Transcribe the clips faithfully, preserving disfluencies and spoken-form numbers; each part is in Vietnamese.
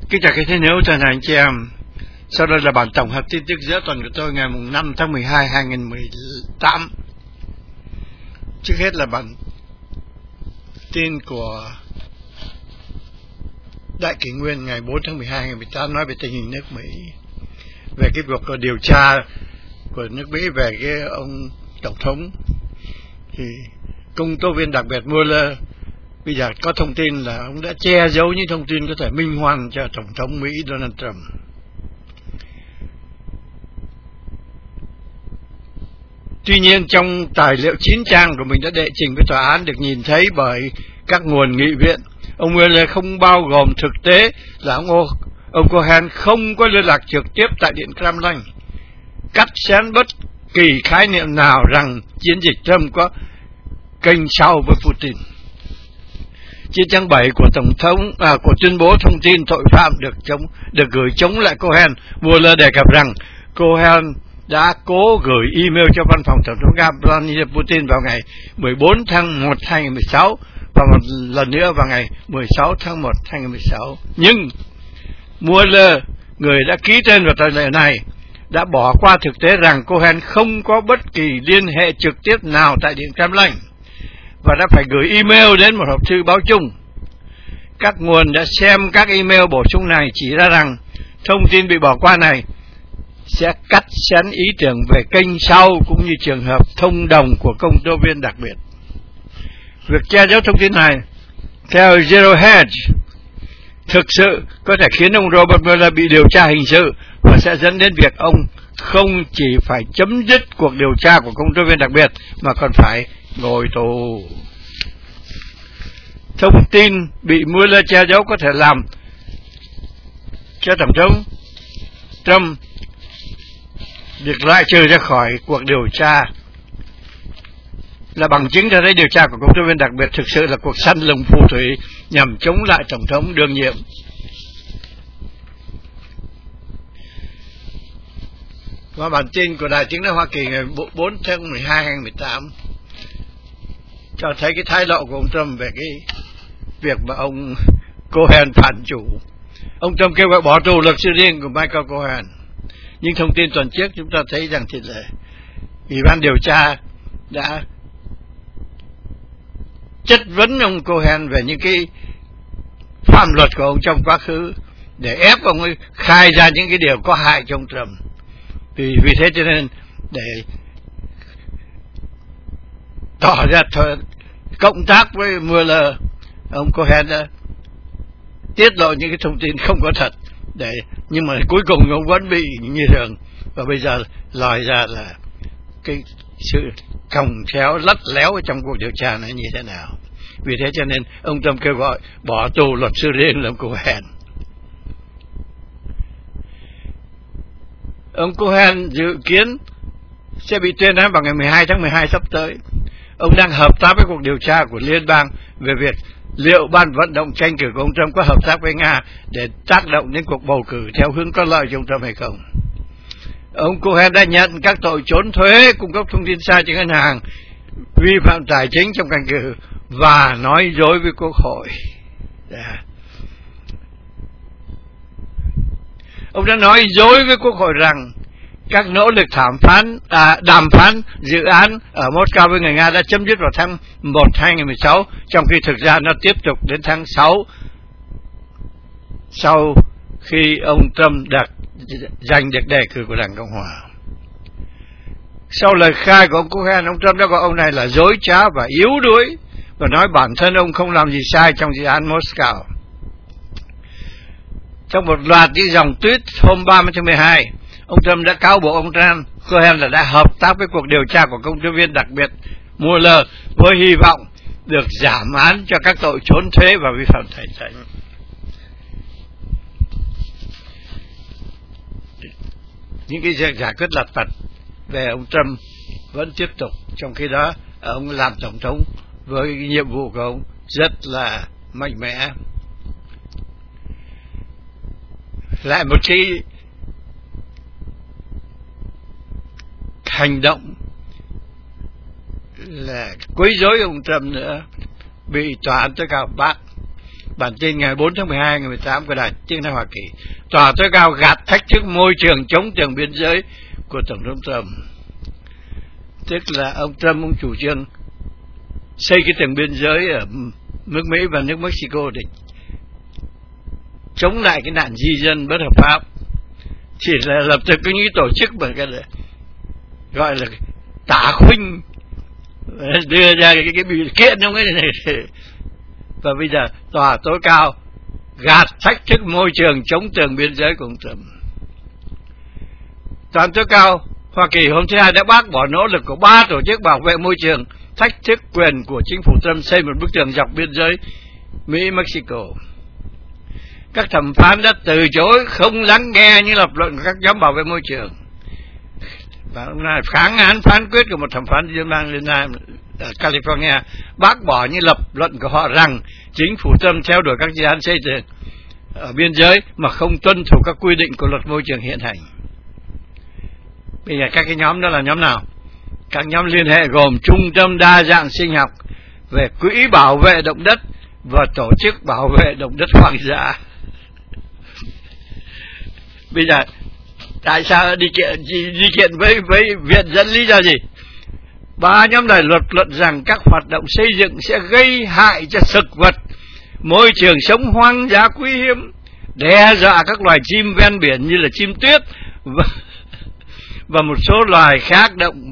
Kính chào quý thính hữu thân anh chị em. Sau đây là bản tổng hợp tin tức giữa tuần của tôi ngày năm tháng mười hai hai nghìn mười tám. Trước hết là bản tin của Đại kỷ nguyên ngày bốn tháng mười hai hai nghìn mười tám nói về tình hình nước Mỹ, về cái cuộc điều tra của nước Mỹ về cái ông tổng thống. Thì công tố viên đặc biệt Mueller bây giờ có thông tin là ông đã che giấu những thông tin có thể minh hoan cho tổng thống Mỹ Donald Trump. Tuy nhiên trong tài liệu chín trang của mình đã đệ trình với tòa án được nhìn thấy bởi các nguồn nghị viện, ông Mueller không bao gồm thực tế là ông, ông Cohen không có liên lạc trực tiếp tại Điện Kremlin, cắt xén bất kỳ khái niệm nào rằng chiến dịch Trump có kênh sau với Putin. Trên trang bảy của tổng thống à, của tuyên bố thông tin tội phạm được chống được gửi chống lại Cohen, Mueller đề cập rằng Cohen đã cố gửi email cho văn phòng tổng thống Nga Vladimir Putin vào ngày mười bốn tháng một hai nghìn mười sáu và một lần nữa vào ngày mười sáu tháng một hai nghìn mười sáu. Nhưng Mueller, người đã ký tên vào tài liệu này, đã bỏ qua thực tế rằng Cohen không có bất kỳ liên hệ trực tiếp nào tại Điện Kremlin và đã phải gửi email đến một hộp thư báo chung. Các nguồn đã xem các email bổ sung này chỉ ra rằng thông tin bị bỏ qua này sẽ cắt xén ý tưởng về kênh sau cũng như trường hợp thông đồng của công tố viên đặc biệt. Việc che giấu thông tin này theo Zero Hedge thực sự có thể khiến ông Robert Mueller bị điều tra hình sự và sẽ dẫn đến việc ông không chỉ phải chấm dứt cuộc điều tra của công tố viên đặc biệt mà còn phải ngồi tù. Thông tin bị Mueller che giấu có thể làm cho tổng thống Trump được loại trừ ra khỏi cuộc điều tra, là bằng chứng cho thấy điều tra của công tố viên đặc biệt thực sự là cuộc săn lùng phù thủy nhằm chống lại tổng thống đương nhiệm. Và bản tin của Đài Tiếng nói Hoa Kỳ ngày bốn tháng mười hai hai nghìn mười tám cho thấy cái thái độ của ông Trump về cái việc mà ông Cohen phản chủ. Ông Trump kêu gọi bỏ tù luật sư riêng của Michael Cohen. Nhưng thông tin tuần trước chúng ta thấy rằng thì là Ủy ban điều tra đã chất vấn ông Cohen về những cái phạm luật của ông trong quá khứ để ép ông ấy khai ra những cái điều có hại cho ông Trump. Vì, vì thế cho nên để tỏ ra th- cộng tác với Mueller, ông Cohen đã tiết lộ những cái thông tin không có thật, để nhưng mà cuối cùng ông vẫn bị như thường. Và bây giờ lòi ra là cái sự còng khéo lắt léo ở trong cuộc điều tra này như thế nào. Vì thế cho nên ông Trump kêu gọi bỏ tù luật sư riêng là ông Cohen. Ông Cohen dự kiến sẽ bị tuyên án vào ngày mười hai tháng mười hai sắp tới. Ông đang hợp tác với cuộc điều tra của liên bang về việc liệu ban vận động tranh cử của ông Trump có hợp tác với Nga để tác động đến cuộc bầu cử theo hướng có lợi cho ông Trump hay không. Ông Cohen đã nhận các tội trốn thuế, cung cấp thông tin sai cho ngân hàng, vi phạm tài chính trong tranh cử và nói dối với Quốc hội. Đã. Ông đã nói dối với Quốc hội rằng các nỗ lực thảm phán, à, đàm phán dự án ở Moscow với người Nga đã chấm dứt vào tháng một hai nghìn mười sáu, trong khi thực ra nó tiếp tục đến tháng sáu sau khi ông Trump đạt giành được đề cử của Đảng Cộng Hòa. Sau lời khai của ông Cohen, ông Trump đã gọi ông này là dối trá và yếu đuối và nói bản thân ông không làm gì sai trong dự án Moscow. Trong một loạt những dòng tweet hôm ba mươi tháng mười hai, ông Trump đã cáo buộc ông Trump Cohen là đã hợp tác với cuộc điều tra của công tố viên đặc biệt Mueller với hy vọng được giảm án cho các tội trốn thuế và vi phạm tài chính. Những cái việc giải quyết lặt vặt về ông Trump vẫn tiếp tục, trong khi đó ông làm tổng thống với nhiệm vụ của ông rất là mạnh mẽ. Lại một cái hành động là quấy rối ông Trump nữa bị tòa án tối cao bắt Bản tin ngày bốn tháng mười hai ngày mười tám của Đài Tiếng nói Hoa Kỳ. Tòa tối cao gạt thách thức môi trường chống tường biên giới của Tổng thống Trump. Tức là ông Trump ông chủ trương xây cái tường biên giới ở nước Mỹ và nước Mexico để chống lại cái nạn di dân bất hợp pháp. Chỉ là lập tức có những tổ chức mà cái là gọi là tả khuynh đưa ra cái, cái biểu kiện trong cái này. Và bây giờ tòa tối cao gạt thách thức môi trường chống tường biên giới của ông Trump. Tòa tối cao Hoa Kỳ hôm thứ Hai đã bác bỏ nỗ lực của ba tổ chức bảo vệ môi trường thách thức quyền của chính phủ Trump xây một bức tường dọc biên giới Mỹ-Mexico. Các thẩm phán đã từ chối không lắng nghe những lập luận của các nhóm bảo vệ môi trường. Và hôm nay kháng án phán quyết của một thẩm phán liên bang liên bang ở California bác bỏ những lập luận của họ rằng chính phủ Trump theo đuổi các dự án xây dựng ở biên giới mà không tuân thủ các quy định của luật môi trường hiện hành. Bây giờ các cái nhóm đó là nhóm nào? Các nhóm liên hệ gồm Trung tâm Đa dạng Sinh học, về Quỹ Bảo vệ Động đất và Tổ chức Bảo vệ Động đất Hoang dã. Bây giờ tại sao đi kiện đi kiện với với viện dẫn lý do gì? Ba nhóm này luật luận rằng các hoạt động xây dựng sẽ gây hại cho thực vật, môi trường sống hoang dã quý hiếm, đe dọa các loài chim ven biển như là chim tuyết và, và một số loài khác động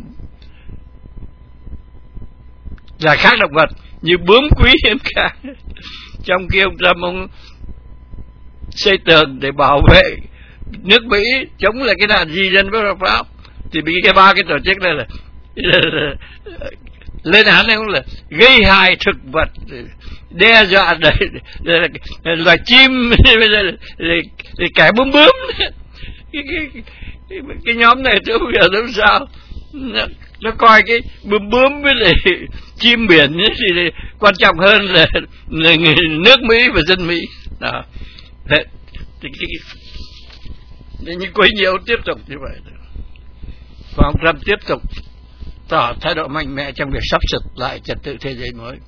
loài khác động vật như bướm quý hiếm khác. Trong khi ông Trump ông xây tường để bảo vệ nước Mỹ chống lại cái nạn di dân bất hợp pháp, thì bị cái ba cái tổ chức này là, là, là lên án này cũng là gây hại thực vật, đe dọa loài chim, để kẻ bướm bướm. Cái, cái, cái, cái nhóm này tôi không hiểu làm sao nó, nó coi cái bướm bướm với lại chim biển thì quan trọng hơn là, là nước Mỹ và dân Mỹ đó. Thế, thì cái những quấy nhiễu tiếp tục như vậy. Và ông Trump tiếp tục tỏ thái độ mạnh mẽ trong việc sắp xếp lại trật tự thế giới mới.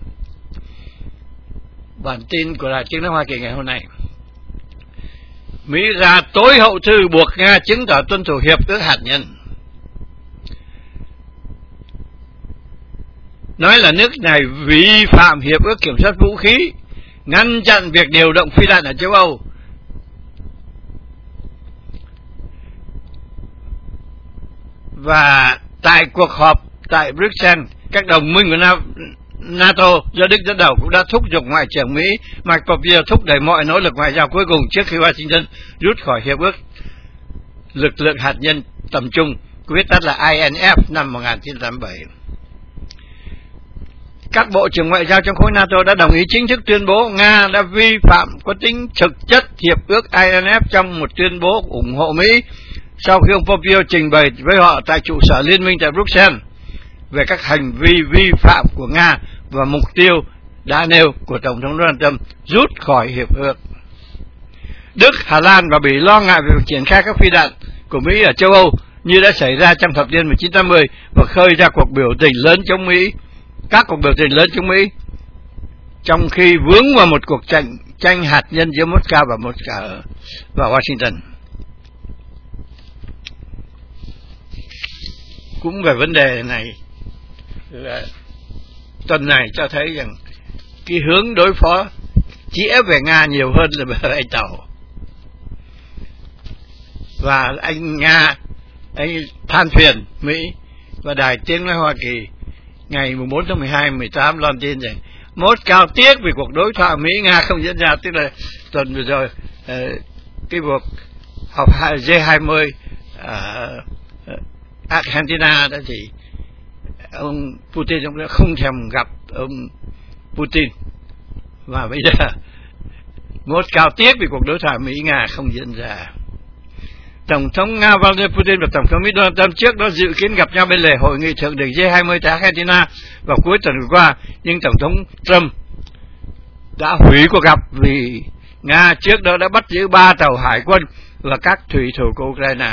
Bản tin của Đài Tiếng nói Hoa Kỳ ngày hôm nay: Mỹ ra tối hậu thư buộc Nga chứng tỏ tuân thủ hiệp ước hạt nhân. Nói là nước này vi phạm hiệp ước kiểm soát vũ khí, ngăn chặn việc điều động phi đạn ở châu Âu. Và tại cuộc họp tại Bruxelles, các đồng minh của NATO do Đức dẫn đầu cũng đã thúc giục Ngoại trưởng Mỹ Mike Pompeo thúc đẩy mọi nỗ lực ngoại giao cuối cùng trước khi Washington rút khỏi hiệp ước lực lượng hạt nhân tầm trung, viết tắt là I N F năm một nghìn chín trăm tám mươi bảy. Các bộ trưởng ngoại giao trong khối NATO đã đồng ý chính thức tuyên bố Nga đã vi phạm có tính thực chất hiệp ước I N F trong một tuyên bố ủng hộ Mỹ sau khi ông Pompeo trình bày với họ tại trụ sở liên minh tại Bruxelles về các hành vi vi phạm của Nga và mục tiêu đã nêu của Tổng thống Donald Trump rút khỏi hiệp ước. Đức, Hà Lan và Bỉ lo ngại về việc triển khai các phi đạn của Mỹ ở châu Âu như đã xảy ra trong thập niên một nghìn chín trăm tám mươi và khơi ra cuộc biểu tình lớn chống Mỹ, các cuộc biểu tình lớn chống Mỹ, trong khi vướng vào một cuộc tranh tranh hạt nhân giữa Moscow và Moscow và Washington. Cũng về vấn đề này, là tuần này cho thấy rằng cái hướng đối phó chĩa về Nga nhiều hơn là về anh Tàu. Và anh Nga, anh than phiền Mỹ, và Đài Tiếng nói Hoa Kỳ ngày mùng bốn tháng mười hai mười tám loan tin rằng Moscow tiếc vì cuộc đối thoại Mỹ-Nga không diễn ra. Tức là tuần vừa rồi cái cuộc họp G hai mươi ở Argentina đó, thì ông Putin ông đã không thèm gặp ông Putin, và bây giờ Moscow tiếc vì cuộc đối thoại Mỹ-Nga không diễn ra. Tổng thống Nga Vladimir Putin và Tổng thống Mỹ Donald Trump trước đó dự kiến gặp nhau bên lề hội nghị thượng đỉnh G hai mươi tại Argentina vào cuối tuần vừa qua, nhưng Tổng thống Trump đã hủy cuộc gặp vì Nga trước đó đã bắt giữ ba tàu hải quân và các thủy thủ của Ukraine.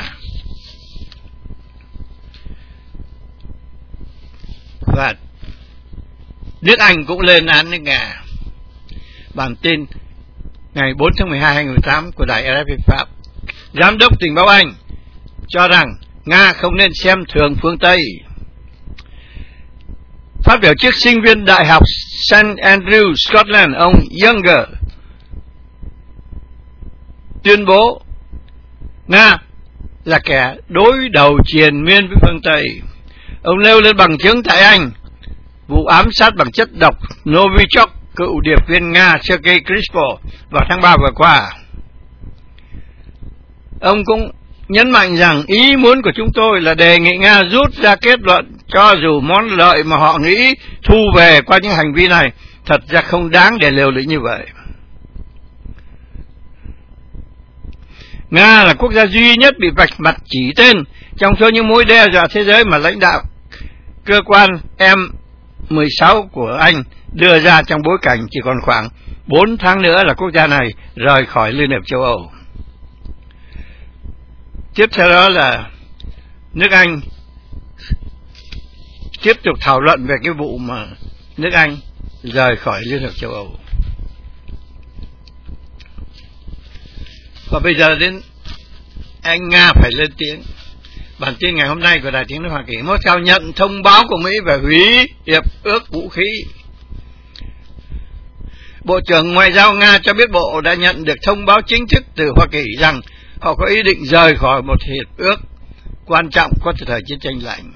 Và nước Anh cũng lên án nước Nga. Bản tin ngày bốn tháng mười hai năm hai nghìn không trăm mười tám của đài rờ ép pê Pháp. Giám đốc tình báo Anh cho rằng Nga không nên xem thường phương Tây. Phát biểu trước sinh viên Đại học Saint Andrew, Scotland, ông Younger tuyên bố Nga là kẻ đối đầu triền miên với phương Tây. Ông nêu lên bằng chứng tại Anh vụ ám sát bằng chất độc Novichok cựu điệp viên Nga Sergei Skripal vào tháng ba vừa qua. Ông cũng nhấn mạnh rằng ý muốn của chúng tôi là đề nghị Nga rút ra kết luận cho dù món lợi mà họ nghĩ thu về qua những hành vi này thật ra không đáng để liều lĩnh như vậy. Nga là quốc gia duy nhất bị vạch mặt chỉ tên trong số những mối đe dọa thế giới mà lãnh đạo cơ quan M mười sáu của Anh đưa ra trong bối cảnh chỉ còn khoảng bốn tháng nữa là quốc gia này rời khỏi Liên hiệp châu Âu. Tiếp theo đó là nước Anh tiếp tục thảo luận về cái vụ mà nước Anh rời khỏi Liên hiệp châu Âu. Và bây giờ đến anh Nga phải lên tiếng. Bản tin ngày hôm nay của Đài Tiếng nói Hoa Kỳ: Moscow nhận thông báo của Mỹ về hủy hiệp ước vũ khí. Bộ trưởng Ngoại giao Nga cho biết Bộ đã nhận được thông báo chính thức từ Hoa Kỳ rằng họ có ý định rời khỏi một hiệp ước quan trọng có từ thời chiến tranh lạnh.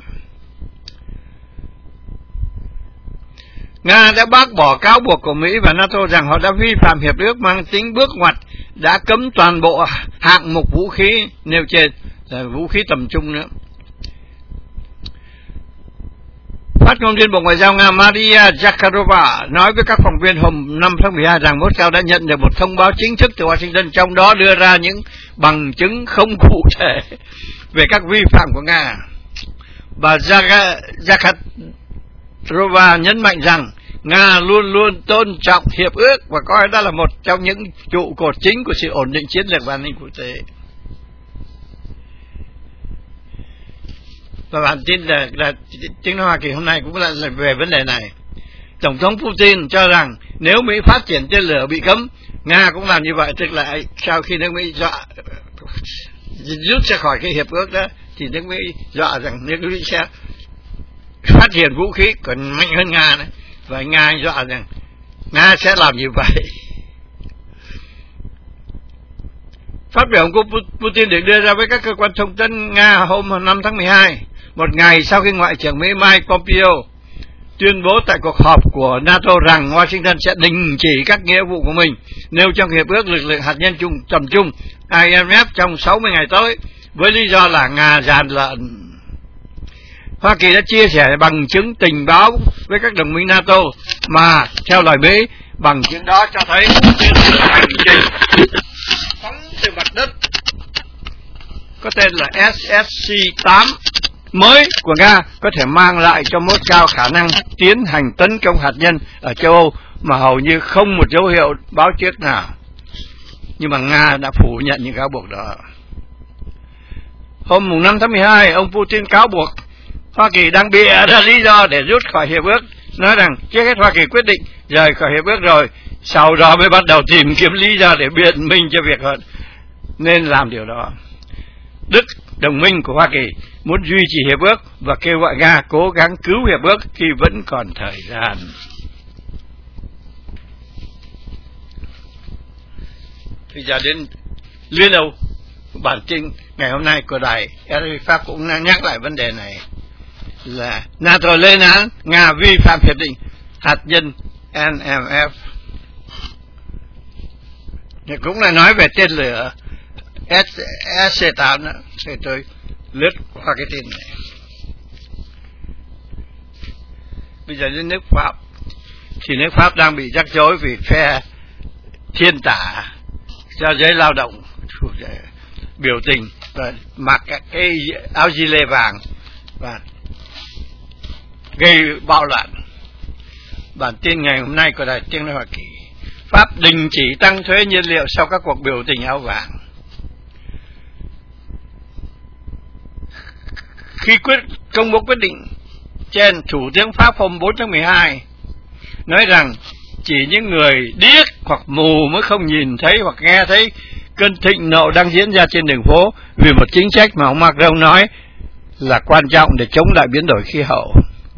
Nga đã bác bỏ cáo buộc của Mỹ và NATO rằng họ đã vi phạm hiệp ước mang tính bước ngoặt đã cấm toàn bộ hạng mục vũ khí nêu trên, là vũ khí tầm trung nữa. Phát ngôn viên Bộ Ngoại giao Nga Maria Zakharova nói với các phóng viên hôm năm tháng mười hai rằng Moscow đã nhận được một thông báo chính thức từ Washington, trong đó đưa ra những bằng chứng không cụ thể về các vi phạm của Nga. Bà Zakharova nhấn mạnh rằng Nga luôn luôn tôn trọng hiệp ước và coi đó là một trong những trụ cột chính của sự ổn định chiến lược và an ninh quốc tế. Và bản tin là, là Tiếng nói Hoa Kỳ hôm nay cũng là, là về vấn đề này. Tổng thống Putin cho rằng nếu Mỹ phát triển tên lửa bị cấm, Nga cũng làm như vậy, tức là sau khi nước Mỹ dọa rút ra khỏi cái hiệp ước đó, thì nước Mỹ dọa rằng nước Mỹ sẽ phát triển vũ khí còn mạnh hơn Nga nữa. Và Nga dọa rằng Nga sẽ làm như vậy. Phát biểu của Putin được đưa ra với các cơ quan thông tấn Nga hôm năm tháng mười hai, một ngày sau khi Ngoại trưởng Mỹ Mike Pompeo tuyên bố tại cuộc họp của NATO rằng Washington sẽ đình chỉ các nghĩa vụ của mình nêu trong hiệp ước lực lượng hạt nhân chung tầm trung I N F trong sáu mươi ngày tới, với lý do là Nga gian lận. Hoa Kỳ đã chia sẻ bằng chứng tình báo với các đồng minh NATO mà theo lời Mỹ, bằng chứng đó cho thấy hành trình phóng từ mặt đất có tên là S S C tám mới của Nga có thể mang lại cho Moscow khả năng tiến hành tấn công hạt nhân ở châu Âu mà hầu như không một dấu hiệu báo trước nào. Nhưng mà Nga đã phủ nhận những cáo buộc đó. Hôm năm tháng mười hai, ông Putin cáo buộc Hoa Kỳ đang bịa ra lý do để rút khỏi hiệp ước, nói rằng trước hết Hoa Kỳ quyết định rời khỏi hiệp ước rồi, sau đó mới bắt đầu tìm kiếm lý do để biện minh cho việc họ nên làm điều đó. Đức, đồng minh của Hoa Kỳ, muốn duy trì hiệp ước và kêu gọi Nga cố gắng cứu hiệp ước khi vẫn còn thời gian. Bây giờ đến Liên Âu, bản tin ngày hôm nay của đài rờ ép Pháp cũng nhắc lại vấn đề này, là NATO lên án Nga vi phạm hiệp định hạt nhân N M F. Thì cũng là nói về tên lửa S C tám đó. Thì tôi lướt qua cái tin này. Bây giờ đến nước Pháp, thì nước Pháp đang bị rắc rối vì phe thiên tả cho giới lao động biểu tình và mặc cái áo gilet vàng và gây bạo loạn. Bản tin ngày hôm nay của Đài Tiếng nói Hoa Kỳ: Pháp đình chỉ tăng thuế nhiên liệu sau các cuộc biểu tình áo vàng. Khi quyết công bố quyết định trên, Thủ tướng Pháp hôm bốn tháng mười hai nói rằng chỉ những người điếc hoặc mù mới không nhìn thấy hoặc nghe thấy cơn thịnh nộ đang diễn ra trên đường phố vì một chính sách mà ông Macron nói là quan trọng để chống lại biến đổi khí hậu.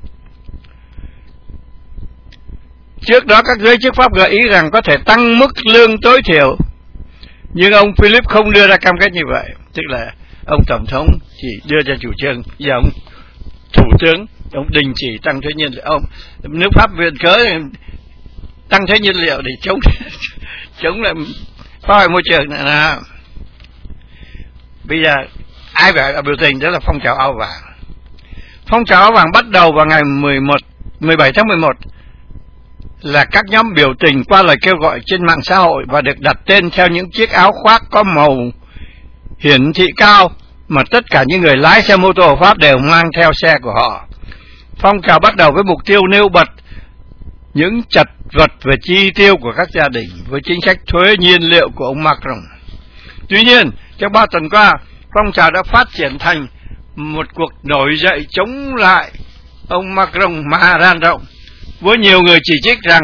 Trước đó các giới chức Pháp gợi ý rằng có thể tăng mức lương tối thiểu, nhưng ông Philip không đưa ra cam kết như vậy. Tức là ông Tổng thống chỉ đưa ra chủ trương, và ông Thủ tướng ông đình chỉ tăng thuế nhiên liệu. Ông nước Pháp viện cớ tăng thuế nhiên liệu để chống chống lại phá hoại môi trường này là bây giờ ai phải biểu tình, đó là phong trào áo vàng. Phong trào áo vàng bắt đầu vào ngày mười bảy tháng mười một là các nhóm biểu tình qua lời kêu gọi trên mạng xã hội và được đặt tên theo những chiếc áo khoác có màu hiển thị cao mà tất cả những người lái xe mô tô ở Pháp đều mang theo xe của họ. Phong trào bắt đầu với mục tiêu nêu bật những chật vật về chi tiêu của các gia đình với chính sách thuế nhiên liệu của ông Macron. Tuy nhiên, trong ba tuần qua, phong trào đã phát triển thành một cuộc nổi dậy chống lại ông Macron mà lan rộng, với nhiều người chỉ trích rằng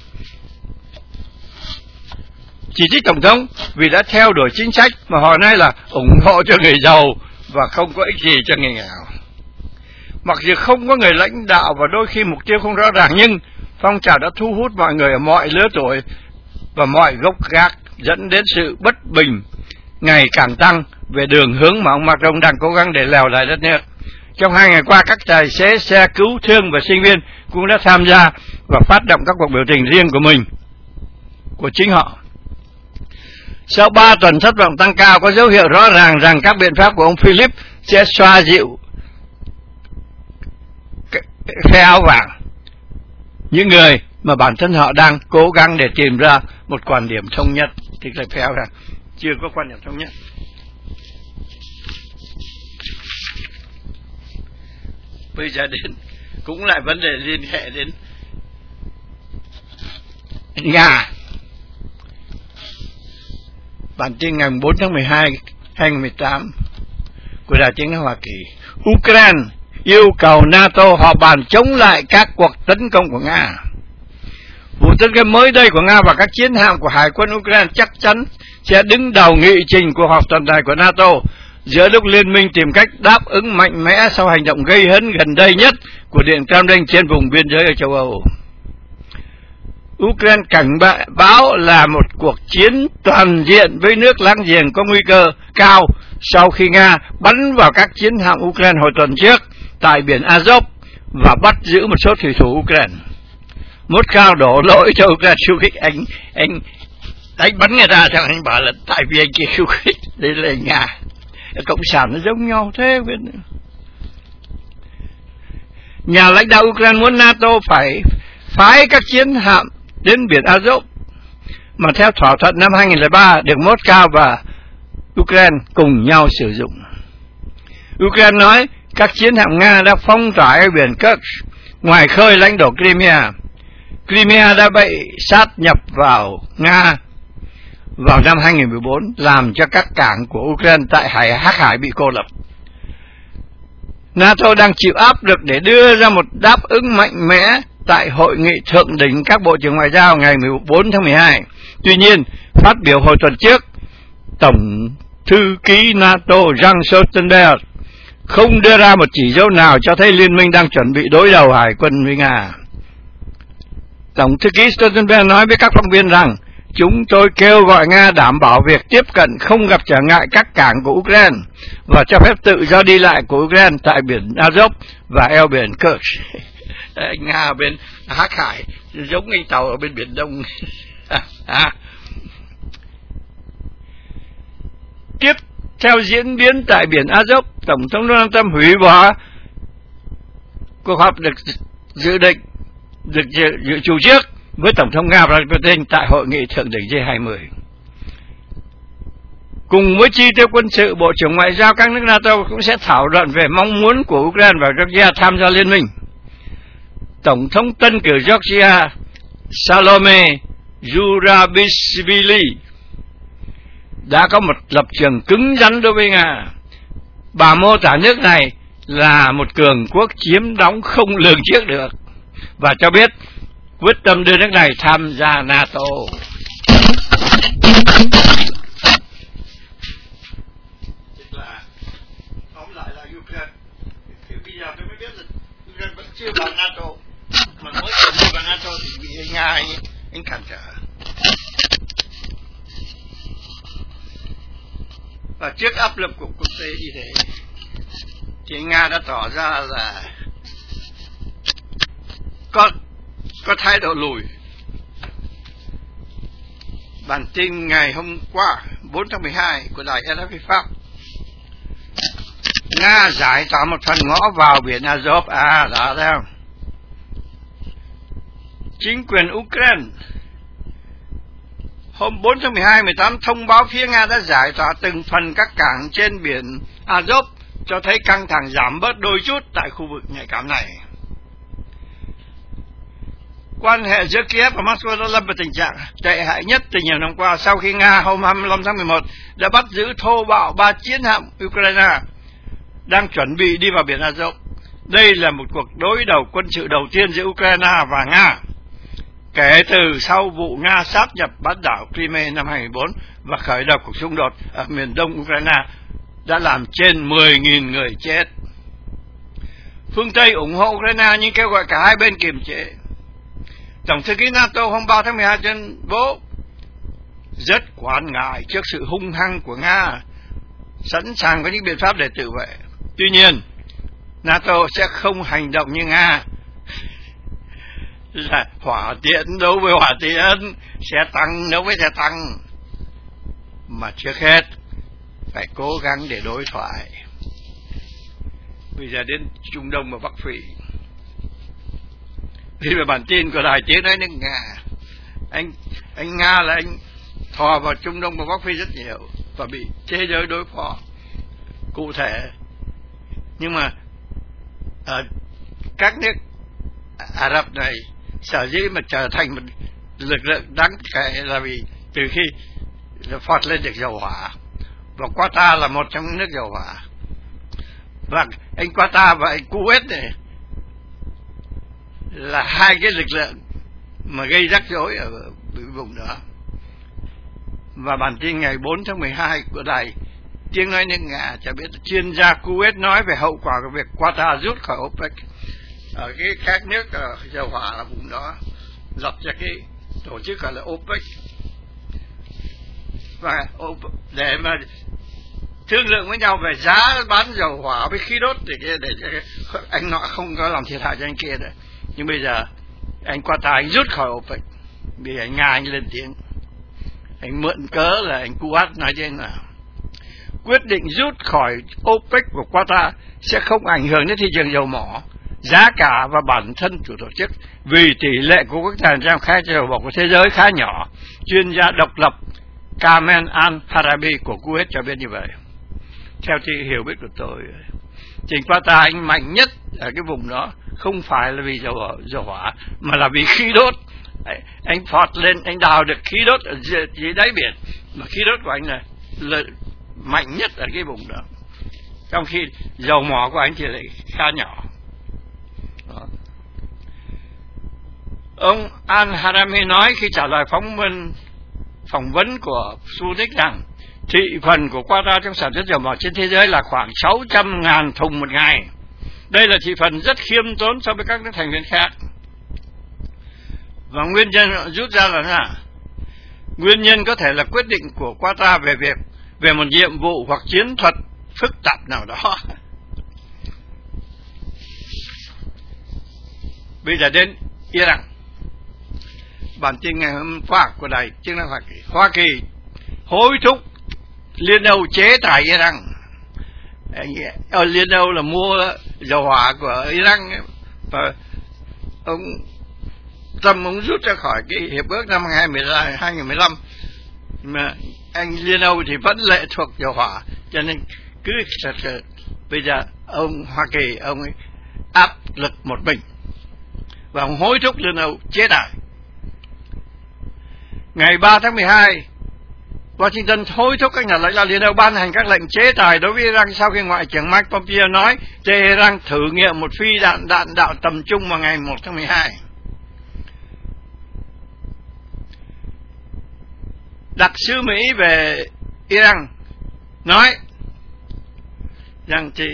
chỉ trích Tổng thống vì đã theo đuổi chính sách mà họ nói là ủng hộ cho người giàu và không có ích gì cho người nghèo. Mặc dù không có người lãnh đạo và đôi khi mục tiêu không rõ ràng, nhưng phong trào đã thu hút mọi người ở mọi lứa tuổi và mọi gốc gác, dẫn đến sự bất bình ngày càng tăng về đường hướng mà ông Macron đang cố gắng để lèo lại đất nước. Trong hai ngày qua, các tài xế xe cứu thương và sinh viên cũng đã tham gia và phát động các cuộc biểu tình riêng của mình, của chính họ. Sau ba tuần thất vọng tăng cao, có dấu hiệu rõ ràng rằng các biện pháp của ông Philip sẽ xoa dịu phe áo vàng, những người mà bản thân họ đang cố gắng để tìm ra một quan điểm thống nhất. Thì là phe áo vàng chưa có quan điểm thống nhất. Bây giờ đến cũng lại vấn đề liên hệ đến Nga. Bản tin ngày bốn tháng mười hai hai nghìn không trăm mười tám của Đài Tiếng nói Hoa Kỳ: Ukraine yêu cầu NATO họp bàn chống lại các cuộc tấn công của Nga. Vụ tấn công mới đây của Nga và các chiến hạm của Hải quân Ukraine chắc chắn sẽ đứng đầu nghị trình cuộc họp tuần này của NATO, giữa lúc liên minh tìm cách đáp ứng mạnh mẽ sau hành động gây hấn gần đây nhất của Điện Kremlin trên vùng biên giới ở châu Âu. Ukraine cảnh báo là một cuộc chiến toàn diện với nước láng giềng có nguy cơ cao sau khi Nga bắn vào các chiến hạm Ukraine hồi tuần trước tại biển Azov và bắt giữ một số thủy thủ Ukraine. Moscow đổ lỗi cho Ukraine khiêu khích anh anh đánh bắn người ta, thằng anh bảo là tại vì anh kia khiêu khích. Đây là Nga. Cộng sản nó giống nhau thế. Nhà lãnh đạo Ukraine muốn NATO phải phái các chiến hạm đến biển Azov mà theo thỏa thuận năm hai nghìn không trăm lẻ ba được Moscow và Ukraine cùng nhau sử dụng. Ukraine nói các chiến hạm Nga đã phong tỏa ở biển Kerch ngoài khơi lãnh thổ Crimea. Crimea đã bị sát nhập vào Nga vào năm hai nghìn không trăm mười bốn, làm cho các cảng của Ukraine tại hải Hắc Hải bị cô lập. NATO đang chịu áp lực để đưa ra một đáp ứng mạnh mẽ tại hội nghị thượng đỉnh các bộ trưởng ngoại giao ngày mười bốn tháng mười hai. Tuy nhiên, phát biểu hồi tuần trước, Tổng thư ký NATO Jens Stoltenberg không đưa ra một chỉ dấu nào cho thấy liên minh đang chuẩn bị đối đầu hải quân với Nga. Tổng thư ký Stoltenberg nói với các phóng viên rằng chúng tôi kêu gọi Nga đảm bảo việc tiếp cận không gặp trở ngại các cảng của Ukraine và cho phép tự do đi lại của Ukraine tại biển Azov và eo biển Kerch. Nga ở bên Hắc Hải giống như tàu ở bên Biển Đông. à. Tiếp theo diễn biến tại biển Azov, Tổng thống Donald Trump hủy bỏ cuộc họp được dự định được dự, dự chủ trước với Tổng thống Nga Vladimir Putin tại hội nghị thượng đỉnh G hai mươi. Cùng với chi tiêu quân sự, Bộ trưởng Ngoại giao các nước NATO cũng sẽ thảo luận về mong muốn của Ukraine và Georgia tham gia liên minh. Tổng thống tân cử Georgia Salome Zurabishvili đã có một lập trường cứng rắn đối với Nga. Bà mô tả nước này là một cường quốc chiếm đóng không lường trước được và cho biết quyết tâm đưa nước này tham gia NATO. Tức là tóm lại là Ukraine thì bây giờ tôi mới biết là Ukraine vẫn chưa vào NATO, mà mới chưa vào NATO thì bị Nga anh, anh cản trở. Và trước áp lực của quốc tế như thế thì Nga đã tỏ ra là có có thái độ lùi. Bản tin ngày hôm qua bốn tháng mười hai của đài rờ ép pê Pháp, Nga giải tỏa một phần ngõ vào biển Azov. À đã thấy không? Chính quyền Ukraine hôm bốn tháng mười hai mười tám thông báo phía Nga đã giải tỏa từng phần các cảng trên biển Azov, cho thấy căng thẳng giảm bớt đôi chút tại khu vực nhạy cảm này. Quan hệ giữa Kiev và Moscow đã lâm vào tình trạng tệ hại nhất từ nhiều năm qua sau khi Nga hôm hai mươi lăm tháng mười một đã bắt giữ thô bạo ba chiến hạm Ukraine đang chuẩn bị đi vào biển Azov. Đây là một cuộc đối đầu quân sự đầu tiên giữa Ukraine và Nga kể từ sau vụ Nga sáp nhập bán đảo Crimea năm hai nghìn không trăm mười bốn và khởi động cuộc xung đột ở miền đông Ukraine đã làm trên mười nghìn người chết. Phương Tây ủng hộ Ukraine nhưng kêu gọi cả hai bên kiềm chế. Tổng thư ký NATO hôm ba tháng mười hai tuyên bố rất quan ngại trước sự hung hăng của Nga, sẵn sàng có những biện pháp để tự vệ. Tuy nhiên, NATO sẽ không hành động như Nga, là hỏa tiễn đấu với hỏa tiễn, xe tăng đấu với xe tăng, mà trước hết phải cố gắng để đối thoại. Bây giờ đến Trung Đông và Bắc Phi. Thì về bản tin của đài tiếng nói nước Nga, anh anh Nga là anh thò vào Trung Đông và Bắc Phi rất nhiều và bị thế giới đối phó cụ thể. Nhưng mà ở các nước Ả Rập này sở dĩ mà trở thành một lực lượng đáng kể là vì từ khi phọt lên được dầu hỏa, và Qatar là một trong những nước dầu hỏa, và anh Qatar và anh Kuwait này là hai cái lực lượng mà gây rắc rối ở vùng đó. Và bản tin ngày bốn tháng mười hai của đài tiếng nói nước Nga cho biết chuyên gia Kuwait nói về hậu quả của việc Qatar rút khỏi OPEC. Ở cái các nước ở dầu hỏa ở vùng đó lập ra cái tổ chức gọi là OPEC, và để mà thương lượng với nhau về giá bán dầu hỏa với khí đốt để, để, để anh nọ không có làm thiệt hại cho anh kia nữa. Nhưng bây giờ anh Qatar anh rút khỏi OPEC, bây giờ anh Nga anh lên tiếng, anh mượn cớ là anh Kuwait nói thế nào. Quyết định rút khỏi OPEC của Qatar sẽ không ảnh hưởng đến thị trường dầu mỏ, giá cả và bản thân chủ tổ chức, vì tỷ lệ của quốc gia trong khai dầu mỏ của thế giới khá nhỏ. Chuyên gia độc lập Kamen Al-Harabi của Kuwait cho biết như vậy. Theo thì hiểu biết của tôi, chính Qatar anh mạnh nhất ở cái vùng đó không phải là vì dầu, dầu hỏa, mà là vì khí đốt. Anh phọt lên, anh đào được khí đốt ở dưới, dưới đáy biển, mà khí đốt của anh là, là mạnh nhất ở cái vùng đó, trong khi dầu mỏ của anh thì lại khá nhỏ. Đó. Ông Al-Harami nói khi trả lời phóng vấn phỏng vấn của Sputnik rằng thị phần của Qatar trong sản xuất dầu mỏ trên thế giới là khoảng sáu trăm ngàn thùng một ngày. Đây là thị phần rất khiêm tốn so với các nước thành viên khác. Và nguyên nhân rút ra là nào? Nguyên nhân có thể là quyết định của Qatar về việc về một nhiệm vụ hoặc chiến thuật phức tạp nào đó. Bây giờ đến Iran. Bản tin ngày hôm qua của đài tiếng nói Hoa Kỳ, Hoa Kỳ hối thúc Liên Âu chế tài Iran. Ở Liên Âu là mua dầu hỏa của Iran, và ông Trump ông rút ra khỏi cái hiệp ước năm hai nghìn không trăm mười lăm, mà anh Liên Âu thì vẫn lệ thuộc dầu hỏa, cho nên cứ bây giờ ông Hoa Kỳ ông ấy áp lực một mình và ông hối thúc Liên Âu chế tài. Ngày ba tháng mười hai, Washington hối thúc các nhà lãnh đạo Liên Âu ban hành các lệnh chế tài đối với Iran sau khi Ngoại trưởng Mike Pompeo nói Tehran thử nghiệm một phi đạn đạn đạo tầm trung vào ngày một tháng mười hai. đặc sứ Mỹ về Iran nói rằng thì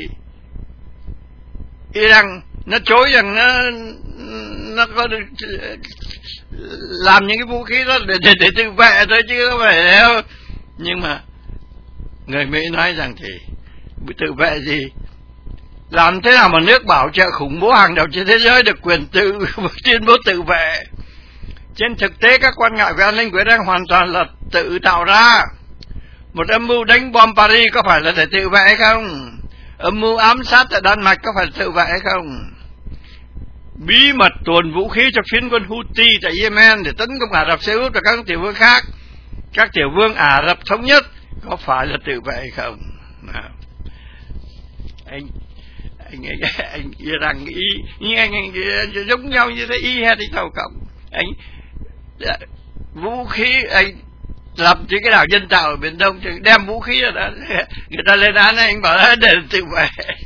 Iran nó chối rằng nó nó có được làm những cái vũ khí đó để để, để tự vệ thôi chứ không phải đâu. Nhưng mà người Mỹ nói rằng thì tự vệ gì, làm thế nào mà nước bảo trợ khủng bố hàng đầu trên thế giới được quyền tự tuyên bố tự vệ? Trên thực tế các quan ngại về an ninh của Iran hoàn toàn là tự tạo ra. Một âm mưu đánh bom Paris có phải là để tự vệ hay không? Âm mưu ám sát tại Đan Mạch có phải là tự vệ hay không? Bí mật tuồn vũ khí cho phiến quân Houthi tại Yemen để tấn công Ả Rập Xê Út và các tiểu vương khác, các tiểu vương Ả Rập thống nhất, có phải là tự vệ hay không? Nào. Anh anh anh, anh Iran y như anh, anh, anh giống nhau như thế, y hay đi tàu cộng. Anh vũ khí anh lập những cái đảo nhân tạo ở Biển Đông, đem vũ khí ra đó, người ta lên án anh bảo là để tự vệ.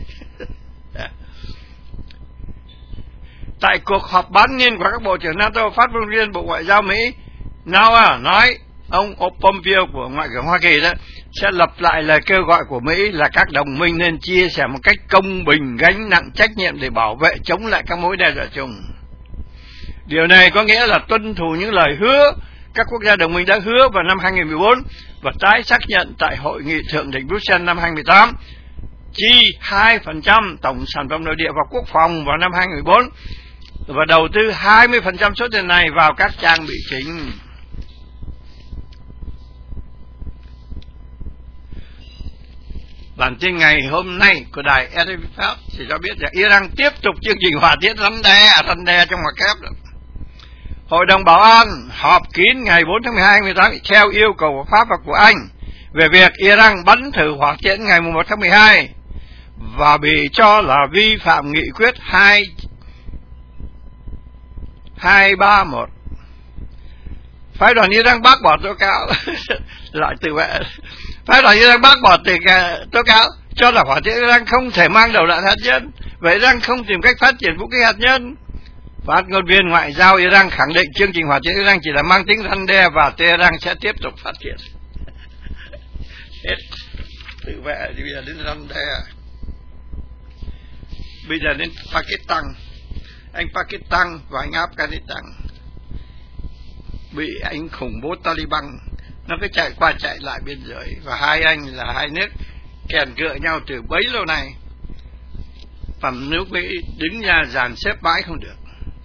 Tại cuộc họp bán niên của các bộ trưởng NATO, phát ngôn viên Bộ Ngoại giao Mỹ Noah nói ông Pompeo của Ngoại trưởng Hoa Kỳ đó sẽ lặp lại lời kêu gọi của Mỹ là các đồng minh nên chia sẻ một cách công bình gánh nặng trách nhiệm để bảo vệ chống lại các mối đe dọa chung. Điều này có nghĩa là tuân thủ những lời hứa các quốc gia đồng minh đã hứa vào năm hai nghìn mười bốn và tái xác nhận tại Hội nghị Thượng đỉnh Bruxelles năm hai nghìn mười tám, chi hai phần trăm tổng sản phẩm nội địa vào quốc phòng vào năm hai nghìn mười bốn và đầu tư hai mươi phần trăm số tiền này vào các trang bị chính. Bản tin ngày hôm nay của đài rờ tê vê Pháp thì cho biết là Iran tiếp tục chương trình hỏa tiễn răn đe, răn đe trong ngoặc kép. Hội đồng Bảo an họp kín ngày bốn tháng mười hai mười tám theo yêu cầu của Pháp và của Anh về việc Iran bắn thử hỏa tiễn ngày một tháng mười hai và bị cho là vi phạm nghị quyết hai ba một. Phái đoàn Iran bác bỏ tố cáo lại tự vệ. Phái đoàn Iran bác bỏ từ tố cáo cho là hỏa tiễn Iran không thể mang đầu đạn hạt nhân, vậy Iran không tìm cách phát triển vũ khí hạt nhân. Phát ngôn viên Ngoại giao Iran khẳng định chương trình hỏa tiễn Iran chỉ là mang tính răn đe và Tehran sẽ tiếp tục phát triển. Hết tự vệ thì bây giờ đến răn đe. Bây giờ đến Pakistan. Anh Pakistan và anh Afghanistan bị anh khủng bố Taliban nó cứ chạy qua chạy lại biên giới, và hai anh là hai nước kèn cựa nhau từ bấy lâu nay, phẩm nước Mỹ đứng ra dàn xếp mãi không được.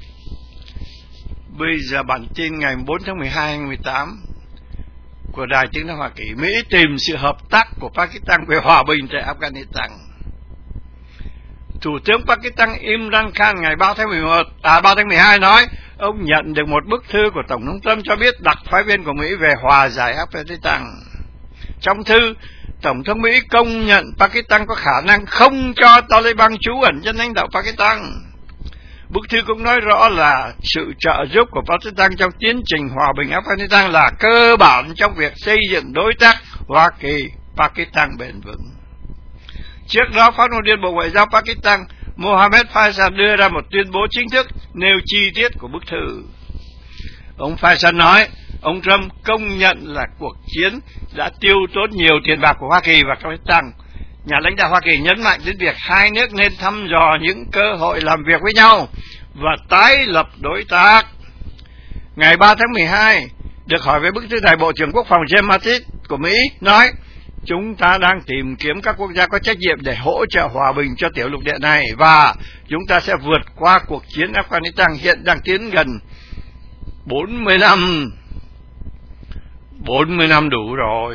Bây giờ bản tin ngày bốn tháng mười hai hai nghìn mười tám của Đài Tiếng nói Hoa Kỳ, Mỹ tìm sự hợp tác của Pakistan về hòa bình tại Afghanistan. Thủ tướng Pakistan Imran Khan ngày ba tháng mười một, à ba tháng mười hai nói ông nhận được một bức thư của Tổng thống Trump cho biết đặc phái viên của Mỹ về hòa giải Afghanistan. Trong thư, Tổng thống Mỹ công nhận Pakistan có khả năng không cho Taliban trú ẩn trên lãnh thổ Pakistan. Bức thư cũng nói rõ là sự trợ giúp của Pakistan trong tiến trình hòa bình Afghanistan là cơ bản trong việc xây dựng đối tác Hoa Kỳ-Pakistan bền vững. Trước đó, phát ngôn viên Bộ Ngoại giao Pakistan Mohammed Faisal đưa ra một tuyên bố chính thức nêu chi tiết của bức thư. Ông Faisal nói, ông Trump công nhận là cuộc chiến đã tiêu tốn nhiều tiền bạc của Hoa Kỳ và Pakistan. Nhà lãnh đạo Hoa Kỳ nhấn mạnh đến việc hai nước nên thăm dò những cơ hội làm việc với nhau và tái lập đối tác. Ngày ba tháng mười hai, được hỏi về bức thư này, Bộ trưởng Quốc phòng James Mattis của Mỹ nói, chúng ta đang tìm kiếm các quốc gia có trách nhiệm để hỗ trợ hòa bình cho tiểu lục địa này, và chúng ta sẽ vượt qua cuộc chiến Afghanistan hiện đang tiến gần bốn mươi năm. bốn mươi năm đủ rồi.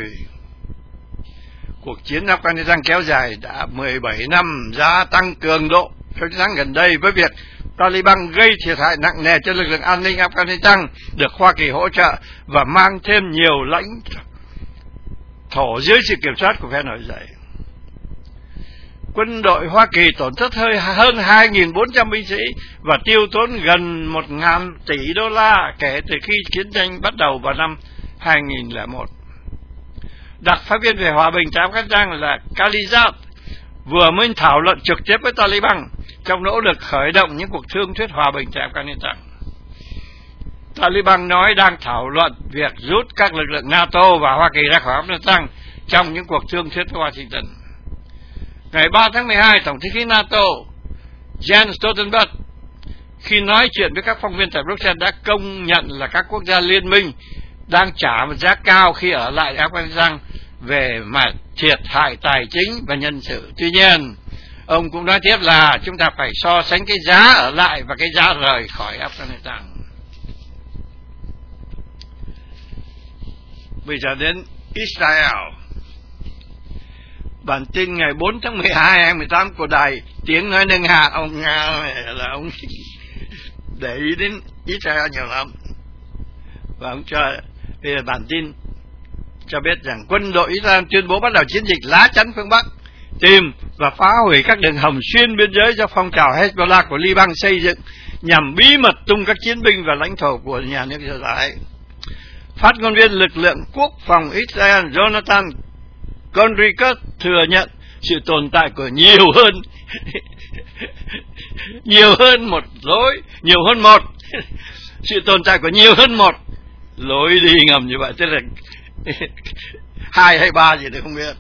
Cuộc chiến Afghanistan kéo dài đã mười bảy năm, gia tăng cường độ trong những tháng gần đây với việc Taliban gây thiệt hại nặng nề cho lực lượng an ninh Afghanistan, được Hoa Kỳ hỗ trợ và mang thêm nhiều lãnh thổ dưới sự kiểm soát của phe nổi dậy. Quân đội Hoa Kỳ tổn thất hơi hơn hai nghìn bốn trăm binh sĩ và tiêu tốn gần một nghìn tỷ đô la kể từ khi chiến tranh bắt đầu vào năm hai nghìn lẻ một. Đặc phái viên về hòa bình tại Afghanistan là Khalilzad vừa mới thảo luận trực tiếp với Taliban trong nỗ lực khởi động những cuộc thương thuyết hòa bình tại Afghanistan. Taliban nói đang thảo luận việc rút các lực lượng NATO và Hoa Kỳ ra khỏi Afghanistan trong những cuộc thương thuyết với Washington. Ngày ba tháng mười hai, Tổng thư ký NATO Jens Stoltenberg khi nói chuyện với các phóng viên tại Bruxelles đã công nhận là các quốc gia liên minh đang trả một giá cao khi ở lại Afghanistan về mặt thiệt hại tài chính và nhân sự. Tuy nhiên, ông cũng nói tiếp là chúng ta phải so sánh cái giá ở lại và cái giá rời khỏi Afghanistan. Bây giờ đến Israel. Bản tin ngày bốn tháng mười hai hai nghìn không trăm mười tám của đài Tiếng Nói Nâng Hạ, ông Nga là ông để ý đến Israel nhiều lắm. Và ông cho bây giờ bản tin cho biết rằng quân đội Israel tuyên bố bắt đầu chiến dịch lá chắn phương Bắc, tìm và phá hủy các đường hầm xuyên biên giới do phong trào Hezbollah của Liban xây dựng nhằm bí mật tung các chiến binh vào lãnh thổ của nhà nước Do Thái. Phát ngôn viên lực lượng quốc phòng Israel Jonathan Conricus thừa nhận sự tồn tại của nhiều hơn nhiều hơn một lối, nhiều hơn một sự tồn tại của nhiều hơn một lối đi ngầm như vậy, tức là hai hay ba gì tôi không biết.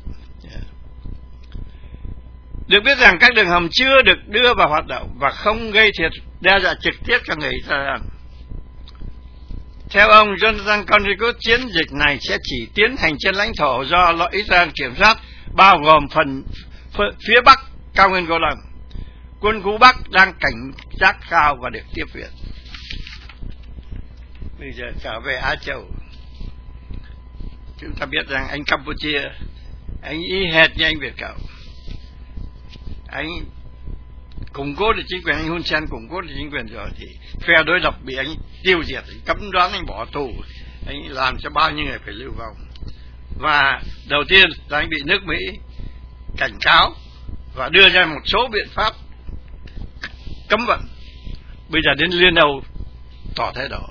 Được biết rằng các đường hầm chưa được đưa vào hoạt động và không gây thiệt đe dọa trực tiếp cho người Israel. Theo ông Jonathan Conricus, chiến dịch này sẽ chỉ tiến hành trên lãnh thổ do Israel kiểm soát, bao gồm phần phía Bắc cao nguyên Golan. Quân khu Bắc đang cảnh giác cao và được tiếp viện. Bây giờ trở về Á Châu. Chúng ta biết rằng anh Campuchia, anh y hệt như anh Việt Cộng. Anh củng cố được chính quyền, anh Hun Sen củng cố được chính quyền rồi thì phe đối lập bị anh tiêu diệt, anh cấm đoán, anh bỏ tù, anh làm cho bao nhiêu người phải lưu vong. Và đầu tiên là anh bị nước Mỹ cảnh cáo và đưa ra một số biện pháp cấm vận. Bây giờ đến Liên Âu tỏ thái độ.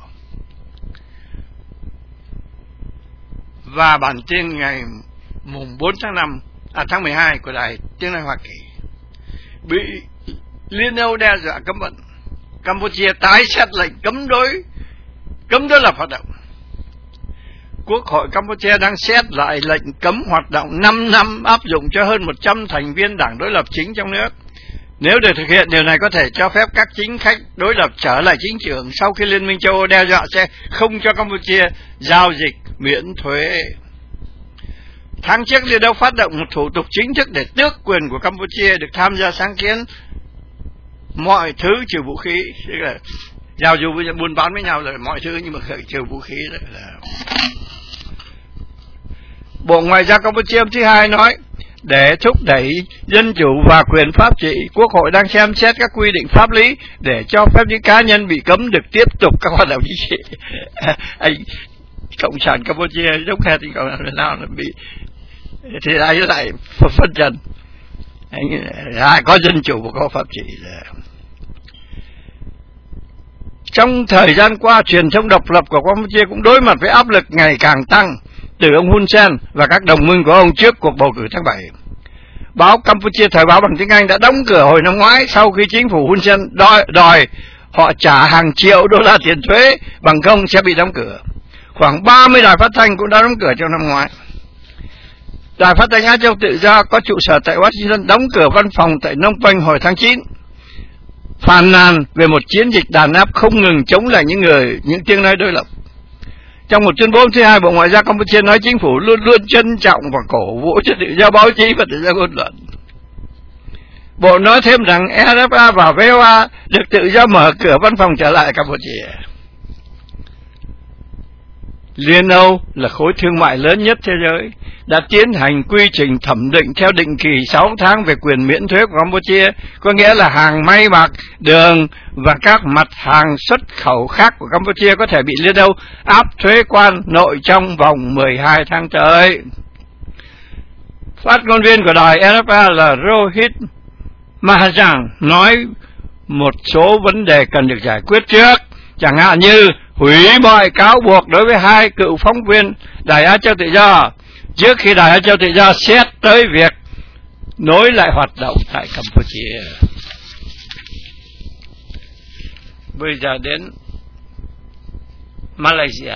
Và bản tin ngày mùng bốn tháng năm, à tháng mười hai của đài Tiếng Nói Hoa Kỳ bị Liên Âu đe dọa cấm vận. Campuchia tái xét lệnh cấm đối cấm đối lập hoạt động. Quốc hội Campuchia đang xét lại lệnh cấm hoạt động năm năm áp dụng cho hơn một trăm thành viên đảng đối lập chính trong nước. Nếu được thực hiện, điều này có thể cho phép các chính khách đối lập trở lại chính trường sau khi Liên minh châu Âu đe dọa sẽ không cho Campuchia giao dịch miễn thuế. Tháng trước, Liên Âu phát động một thủ tục chính thức để tước quyền của Campuchia được tham gia sáng kiến mọi thứ trừ vũ khí, tức là giao du với buôn bán với nhau là mọi thứ nhưng mà trừ vũ khí. Đó là Bộ Ngoại giao Campuchia hôm thứ Hai nói, để thúc đẩy dân chủ và quyền pháp trị, Quốc hội đang xem xét các quy định pháp lý để cho phép những cá nhân bị cấm được tiếp tục các hoạt động chính trị. Anh Cộng sản Campuchia giống hệt thì Cộng sản Việt Nam nó bị thì ai lại phân trần. Anh ai có dân chủ và có pháp trị. Trong thời gian qua, truyền thông độc lập của Campuchia cũng đối mặt với áp lực ngày càng tăng từ ông Hun Sen và các đồng minh của ông trước cuộc bầu cử tháng bảy. Báo Campuchia Thời báo bằng tiếng Anh đã đóng cửa hồi năm ngoái sau khi chính phủ Hun Sen đòi, đòi họ trả hàng triệu đô la tiền thuế, bằng không sẽ bị đóng cửa. Khoảng ba mươi đài phát thanh cũng đã đóng cửa trong năm ngoái. Đài phát thanh Á Châu Tự Do có trụ sở tại Washington đóng cửa văn phòng tại Phnom Penh hồi tháng chín, phàn nàn về một chiến dịch đàn áp không ngừng chống lại những người những tiếng nói đối lập. Trong một tuyên bố thứ Hai, Bộ Ngoại giao Campuchia nói chính phủ luôn luôn trân trọng và cổ vũ cho tự do báo chí và tự do ngôn luận. Bộ nói thêm rằng rờ ép a và vê o a được tự do mở cửa văn phòng trở lại Campuchia. Liên Âu là khối thương mại lớn nhất thế giới, đã tiến hành quy trình thẩm định theo định kỳ sáu tháng về quyền miễn thuế của Campuchia, có nghĩa là hàng may mặc, đường và các mặt hàng xuất khẩu khác của Campuchia có thể bị Liên Âu áp thuế quan nội trong vòng mười hai tháng tới. Phát ngôn viên của đài rờ ép a là Rohit Mahajan nói một số vấn đề cần được giải quyết trước, chẳng hạn như hủy mọi cáo buộc đối với hai cựu phóng viên Đài Á Châu Tự Do trước khi Đài Á Châu Tự Do xét tới việc nối lại hoạt động tại Campuchia. Bây giờ đến Malaysia.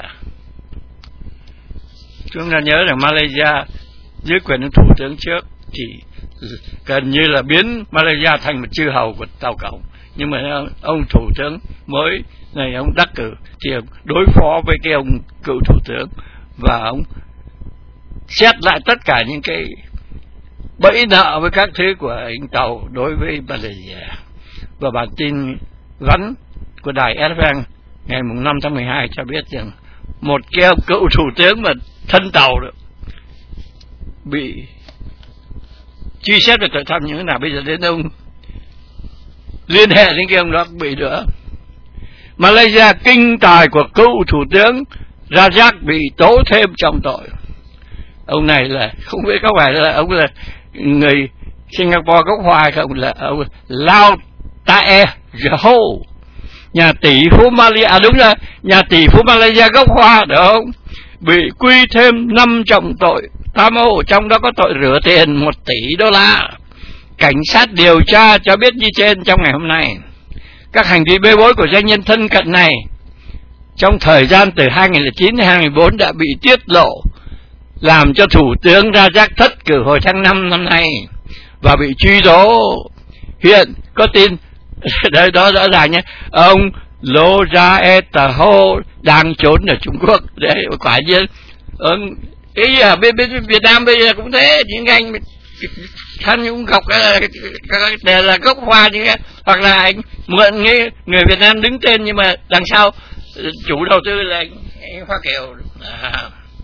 Chúng ta nhớ rằng Malaysia dưới quyền của thủ tướng trước thì gần như là biến Malaysia thành một chư hầu của Tàu Cộng. Nhưng mà ông thủ tướng mới này, ông đắc cử thì đối phó với cái ông cựu thủ tướng, và ông xét lại tất cả những cái bẫy nợ với các thứ của anh Tàu đối với Malaysia. Và bản tin vắn của đài ét ép en ngày năm tháng mười hai cho biết rằng một cái ông cựu thủ tướng mà thân Tàu được bị truy xét về tội tham như thế nào, bây giờ đến ông liên hệ đến cái ông đó bị nữa. Malaysia kinh tài của cựu thủ tướng Rajak bị tố thêm trọng tội. Ông này là không biết có phải là ông là người Singapore gốc Hoa hay không, là ông Lao Tae Joho, nhà tỷ phú Malaysia, à đúng rồi, nhà tỷ phú Malaysia gốc Hoa được không, bị quy thêm năm trọng tội tham ô, trong đó có tội rửa tiền một tỷ đô la. Cảnh sát điều tra cho biết như trên trong ngày hôm nay. Các hành vi bê bối của doanh nhân thân cận này trong thời gian từ hai nghìn lẻ chín đến hai nghìn lẻ bốn đã bị tiết lộ, làm cho thủ tướng Rajak thất cử hồi tháng năm năm nay và bị truy tố. Hiện có tin đây đó rõ ràng nhé, ông Lo Jae Taho đang trốn ở Trung Quốc. Đấy, quả nhiên ông ý ở bên, bên Việt Nam bây giờ cũng thế, những anh tham nhũng gọc đều là gốc Hoa như thế, hoặc là anh mượn người, người Việt Nam đứng tên nhưng mà đằng sau chủ đầu tư là anh, anh Hoa Kiều. À.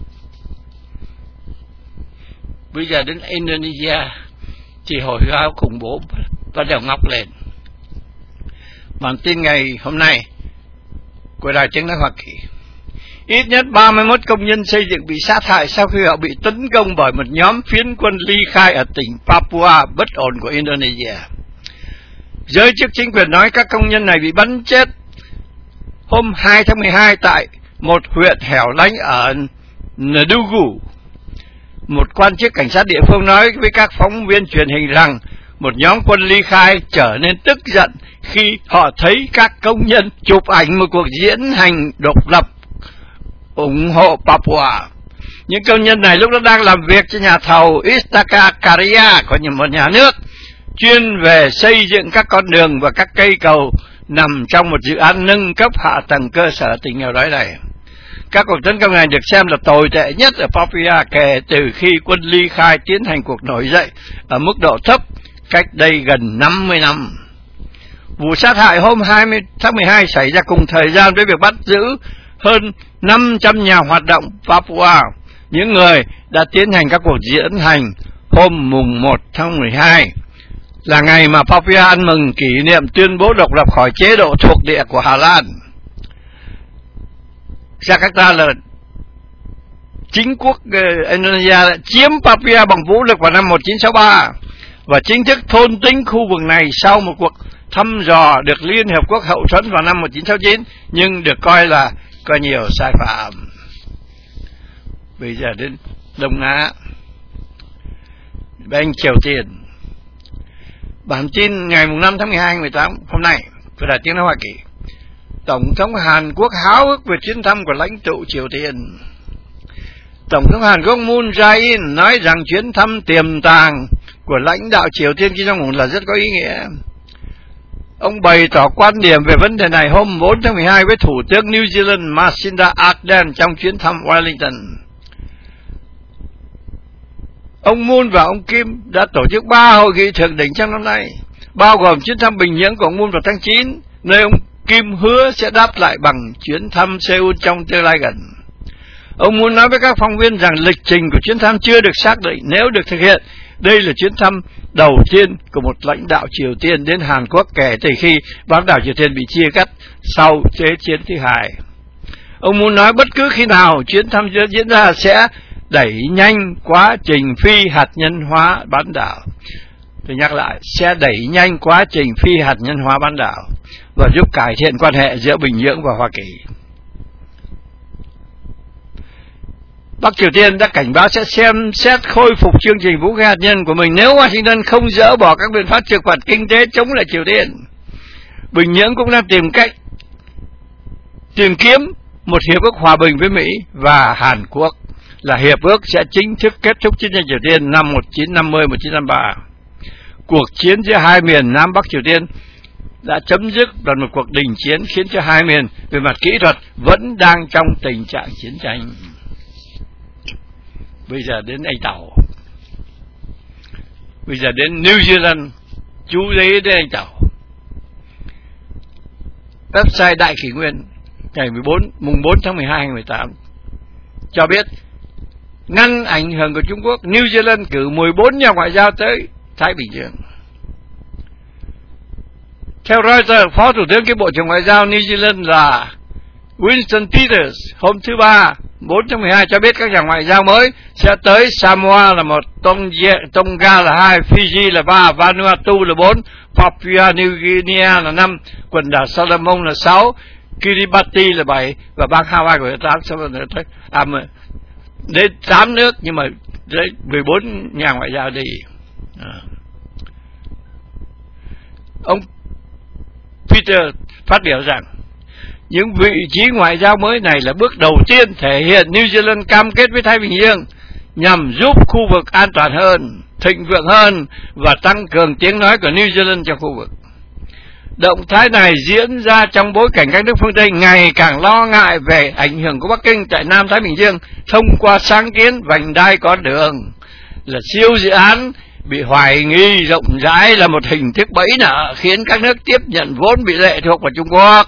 Bây giờ đến Indonesia thì hồi giáo khủng bố bắt đầu ngóc lên. Bản tin ngày hôm nay của Đài Tiếng nói Hoa Kỳ: ít nhất ba mươi mốt công nhân xây dựng bị sát hại sau khi họ bị tấn công bởi một nhóm phiến quân ly khai ở tỉnh Papua bất ổn của Indonesia. Giới chức chính quyền nói các công nhân này bị bắn chết hôm hai tháng mười hai tại một huyện hẻo lánh ở Ndugu. Một quan chức cảnh sát địa phương nói với các phóng viên truyền hình rằng một nhóm quân ly khai trở nên tức giận khi họ thấy các công nhân chụp ảnh một cuộc diễn hành độc lập ủng hộ Papua. Những công nhân này lúc đó đang làm việc cho nhà thầu Istaka Karya của một nhà nước chuyên về xây dựng các con đường và các cây cầu nằm trong một dự án nâng cấp hạ tầng cơ sở tỉnh nghèo đói này. Các cuộc tấn công này được xem là tồi tệ nhất ở Papua kể từ khi quân ly khai tiến hành cuộc nổi dậy ở mức độ thấp cách đây gần năm mươi năm. Vụ sát hại hôm hai mươi tháng mười hai xảy ra cùng thời gian với việc bắt giữ hơn năm trăm nhà hoạt động Papua, những người đã tiến hành các cuộc diễn hành hôm mùng một tháng mười hai, là ngày mà Papua ăn mừng kỷ niệm tuyên bố độc lập khỏi chế độ thuộc địa của Hà Lan. Jakarta là chính quốc uh, Indonesia chiếm Papua bằng vũ lực vào năm một nghìn chín trăm sáu mươi ba và chính thức thôn tính khu vực này sau một cuộc thăm dò được Liên Hợp Quốc hậu thuẫn vào năm một nghìn chín trăm sáu mươi chín, nhưng được coi là có nhiều sai phạm. Bây giờ đến Đông Á, bên Triều Tiên. Bản tin ngày năm tháng mười hai mười tám hôm nay của Đài Tiếng nói Hoa Kỳ: Tổng thống Hàn Quốc háo hức về chuyến thăm của lãnh tụ Triều Tiên. Tổng thống Hàn Quốc Moon Jae-in nói rằng chuyến thăm tiềm tàng của lãnh đạo Triều Tiên Kim Jong-un là rất có ý nghĩa. Ông bày tỏ quan điểm về vấn đề này hôm bốn tháng mười hai với Thủ tướng New Zealand Jacinda Ardern trong chuyến thăm Wellington. Ông Moon và ông Kim đã tổ chức ba hội nghị thượng đỉnh trong năm nay, bao gồm chuyến thăm Bình Nhưỡng của ông Moon vào tháng chín, nơi ông Kim hứa sẽ đáp lại bằng chuyến thăm Seoul trong tương lai gần. Ông Moon nói với các phóng viên rằng lịch trình của chuyến thăm chưa được xác định. Nếu được thực hiện, đây là chuyến thăm đầu tiên của một lãnh đạo Triều Tiên đến Hàn Quốc kể từ khi bán đảo Triều Tiên bị chia cắt sau Thế chiến thứ hai. Ông Moon nói bất cứ khi nào chuyến thăm diễn ra sẽ đẩy nhanh quá trình phi hạt nhân hóa bán đảo. Tôi nhắc lại, sẽ đẩy nhanh quá trình phi hạt nhân hóa bán đảo và giúp cải thiện quan hệ giữa Bình Nhưỡng và Hoa Kỳ. Bắc Triều Tiên đã cảnh báo sẽ xem xét khôi phục chương trình vũ khí hạt nhân của mình nếu Washington không dỡ bỏ các biện pháp trừng phạt kinh tế chống lại Triều Tiên. Bình Nhưỡng cũng đang tìm cách tìm kiếm một hiệp ước hòa bình với Mỹ và Hàn Quốc, là hiệp ước sẽ chính thức kết thúc chiến tranh Triều Tiên năm một nghìn chín trăm năm mươi đến một nghìn chín trăm năm mươi ba. Cuộc chiến giữa hai miền Nam Bắc Triều Tiên đã chấm dứt bằng một cuộc đình chiến khiến cho hai miền về mặt kỹ thuật vẫn đang trong tình trạng chiến tranh. Bây giờ đến anh Tàu. Bây giờ đến New Zealand, chú ý đến anh Tàu. Website Đại Kỷ Nguyên ngày mùng bốn, mùng bốn tháng mười hai năm hai nghìn mười tám cho biết ngăn ảnh hưởng của Trung Quốc, New Zealand cử mười bốn nhà ngoại giao tới Thái Bình Dương. Theo Reuters, Phó Thủ tướng kiêm Bộ trưởng Ngoại giao New Zealand là Winston Peters hôm thứ Ba, bốn tháng mười hai cho biết các nhà ngoại giao mới sẽ tới Samoa là một, Tonga là hai, Fiji là ba, Vanuatu là bốn, Papua New Guinea là năm, quần đảo Solomon là sáu, Kiribati là bảy và bang Hawaii của tám. À, đến tám nước nhưng mà đấy mười bốn nhà ngoại giao đi. À. Ông Peter phát biểu rằng những vị trí ngoại giao mới này là bước đầu tiên thể hiện New Zealand cam kết với Thái Bình Dương nhằm giúp khu vực an toàn hơn, thịnh vượng hơn và tăng cường tiếng nói của New Zealand trong khu vực. Động thái này diễn ra trong bối cảnh các nước phương Tây ngày càng lo ngại về ảnh hưởng của Bắc Kinh tại Nam Thái Bình Dương thông qua sáng kiến vành đai con đường, là siêu dự án bị hoài nghi rộng rãi là một hình thức bẫy nợ khiến các nước tiếp nhận vốn bị lệ thuộc vào Trung Quốc.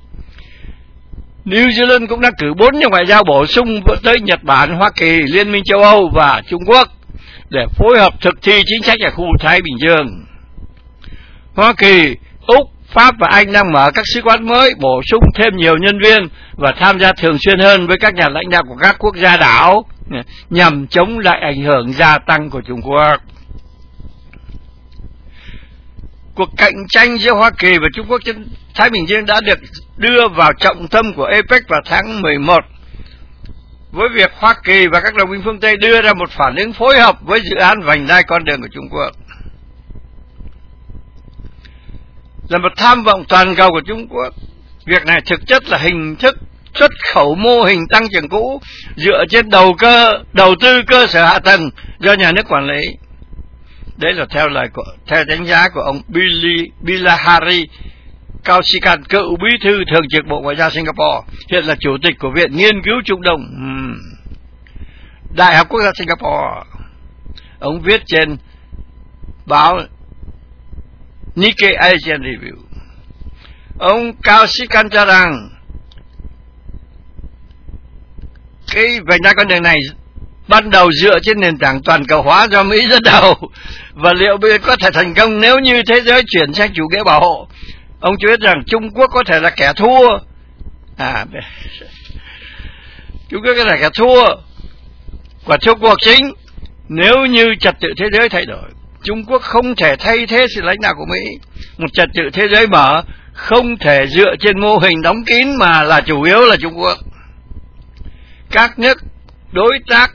New Zealand cũng đã cử bốn nhà ngoại giao bổ sung tới Nhật Bản, Hoa Kỳ, Liên minh châu Âu và Trung Quốc để phối hợp thực thi chính sách ở khu Thái Bình Dương. Hoa Kỳ, Úc, Pháp và Anh đang mở các sứ quán mới, bổ sung thêm nhiều nhân viên và tham gia thường xuyên hơn với các nhà lãnh đạo của các quốc gia đảo nhằm chống lại ảnh hưởng gia tăng của Trung Quốc. Cuộc cạnh tranh giữa Hoa Kỳ và Trung Quốc trên Thái Bình Dương đã được đưa vào trọng tâm của a pếch vào tháng mười một, với việc Hoa Kỳ và các đồng minh phương Tây đưa ra một phản ứng phối hợp với dự án vành đai con đường của Trung Quốc. Là một tham vọng toàn cầu của Trung Quốc, việc này thực chất là hình thức xuất khẩu mô hình tăng trưởng cũ dựa trên đầu cơ đầu tư cơ sở hạ tầng do nhà nước quản lý. Đấy là theo lời của, theo đánh giá của ông Billy Bilahari Kausikan, cựu bí thư thường trực Bộ Ngoại giao Singapore, hiện là chủ tịch của Viện Nghiên cứu Trung Đông, hmm. Đại học Quốc gia Singapore. Ông viết trên báo Nikkei Asian Review. Ông Kausikan cho rằng cái vành đai con đường này ban đầu dựa trên nền tảng toàn cầu hóa do Mỹ dẫn đầu, và liệu có thể thành công nếu như thế giới chuyển sang chủ nghĩa bảo hộ. Ông cho biết rằng Trung Quốc có thể là kẻ thua, à, Trung Quốc có thể là kẻ thua của trong cuộc chính nếu như trật tự thế giới thay đổi. Trung Quốc không thể thay thế sự lãnh đạo của Mỹ. Một trật tự thế giới mở không thể dựa trên mô hình đóng kín mà là chủ yếu là Trung Quốc. Các nước đối tác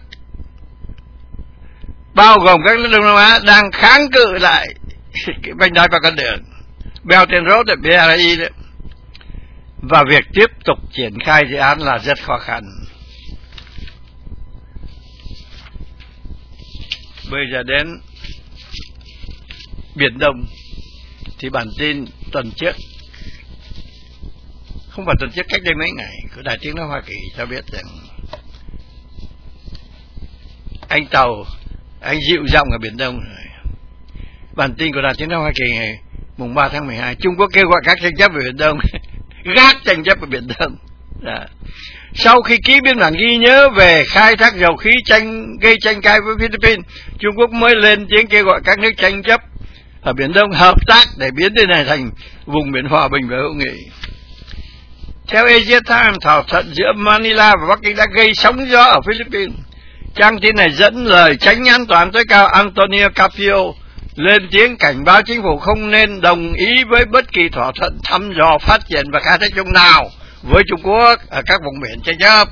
bao gồm các nước Đông Nam Á đang kháng cự lại cái vành đai và con đường Belt and Road, B R I đấy. Và việc tiếp tục triển khai dự án là rất khó khăn. Bây giờ đến Biển Đông thì bản tin tuần trước, không phải tuần trước, cách đây mấy ngày, của Đài Tiếng nói Hoa Kỳ cho biết rằng anh Tàu, anh dịu giọng ở Biển Đông rồi. Bản tin của Đài Tiếng nói Hoa Kỳ ngày mùng ba tháng mười hai, Trung Quốc kêu gọi các tranh chấp ở Biển Đông gác tranh chấp ở Biển Đông. Đã. Sau khi ký biên bản ghi nhớ về khai thác dầu khí tranh gây tranh cãi với Philippines, Trung Quốc mới lên tiếng kêu gọi các nước tranh chấp ở Biển Đông hợp tác để biến nơi này thành vùng biển hòa bình và hữu nghị. Theo Asia Times, thỏa thuận giữa Manila và Bắc Kinh đã gây sóng gió ở Philippines. Trang tin này dẫn lời Chánh án tòa án tối cao Antonio Carpio lên tiếng cảnh báo chính phủ không nên đồng ý với bất kỳ thỏa thuận thăm dò, phát triển và khai thác chung nào với Trung Quốc ở các vùng biển tranh chấp.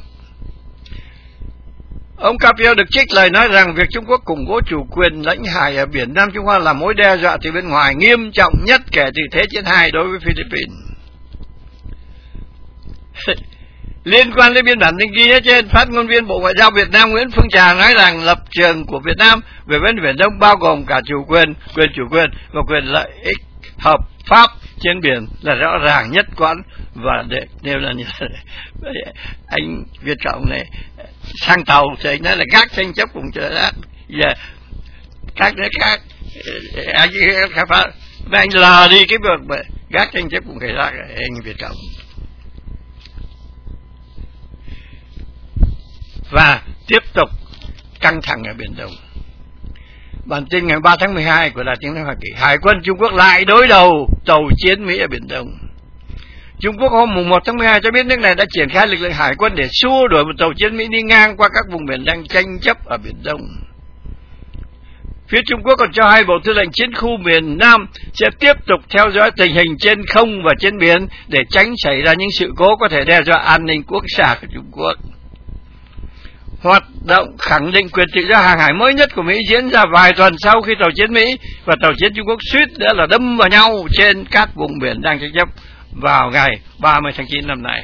Ông Carpio được trích lời nói rằng việc Trung Quốc củng cố chủ quyền lãnh hải ở biển Nam Trung Hoa là mối đe dọa từ bên ngoài nghiêm trọng nhất kể từ Thế chiến hai đối với Philippines. Liên quan đến biên bản tình ghi trên, phát ngôn viên Bộ Ngoại giao Việt Nam Nguyễn Phương Trà nói rằng lập trường của Việt Nam về vấn đề Biển Đông bao gồm cả chủ quyền, quyền chủ quyền và quyền lợi ích hợp pháp trên biển là rõ ràng nhất quán, và để nêu là như anh Việt Trọng này sang tàu thì anh nói là gác tranh chấp cùng chợ đắt, giờ các nước khác anh và anh lờ đi cái việc gác tranh chấp cùng cái rác anh Việt Trọng. Và tiếp tục căng thẳng ở Biển Đông. Bản tin ngày ba tháng mười hai của Đài Tiếng nói Hoa Kỳ, Hải quân Trung Quốc lại đối đầu tàu chiến Mỹ ở Biển Đông. Trung Quốc hôm mùng một tháng mười hai cho biết nước này đã triển khai lực lượng hải quân để xua đuổi một tàu chiến Mỹ đi ngang qua các vùng biển đang tranh chấp ở Biển Đông. Phía Trung Quốc còn cho hay Bộ Tư lệnh Chiến khu miền Nam sẽ tiếp tục theo dõi tình hình trên không và trên biển để tránh xảy ra những sự cố có thể đe dọa an ninh quốc gia của Trung Quốc. Hoạt động khẳng định quyền tự do hàng hải mới nhất của Mỹ diễn ra vài tuần sau khi tàu chiến Mỹ và tàu chiến Trung Quốc suýt nữa là đâm vào nhau trên các vùng biển đang tranh chấp vào ngày ba mươi tháng chín năm nay.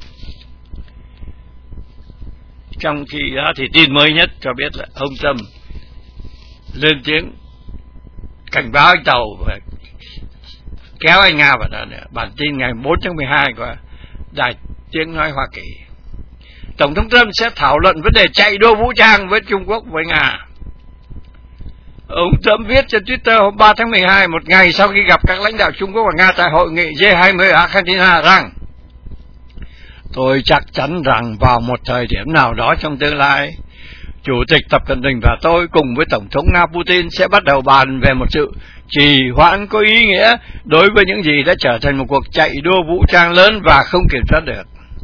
Trong khi đó thì tin mới nhất cho biết là ông Trump lên tiếng cảnh báo anh tàu và kéo anh Nga vào đó nữa. Bản tin ngày bốn tháng mười hai của Đài Tiếng nói Hoa Kỳ, Tổng thống Trump sẽ thảo luận vấn đề chạy đua vũ trang với Trung Quốc với Nga. Ông Trump viết trên Twitter hôm ba tháng mười hai, một ngày sau khi gặp các lãnh đạo Trung Quốc và Nga tại hội nghị G hai mươi ở Argentina rằng: tôi chắc chắn rằng vào một thời điểm nào đó trong tương lai, Chủ tịch Tập Cận Bình và tôi cùng với Tổng thống Nga Putin sẽ bắt đầu bàn về một sự trì hoãn có ý nghĩa đối với những gì đã trở thành một cuộc chạy đua vũ trang lớn và không kiểm soát được.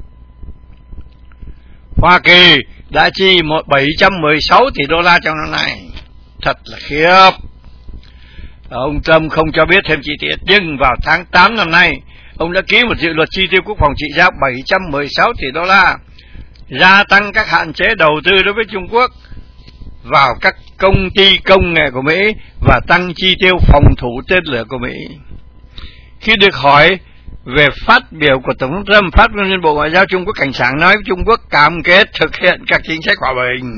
Hoa Kỳ đã chi bảy trăm mười sáu tỷ đô la trong năm nay. Thật là khiếp. Ông Trump không cho biết thêm chi tiết, nhưng vào tháng tám năm nay, ông đã ký một dự luật chi tiêu quốc phòng trị giá bảy trăm mười sáu tỷ đô la, gia tăng các hạn chế đầu tư đối với Trung Quốc vào các công ty công nghệ của Mỹ và tăng chi tiêu phòng thủ tên lửa của Mỹ. Khi được hỏi về phát biểu của Tổng thống Trump, phát ngôn viên Bộ Ngoại giao Trung Quốc cảnh sảng nói Trung Quốc cam kết thực hiện các chính sách hòa bình.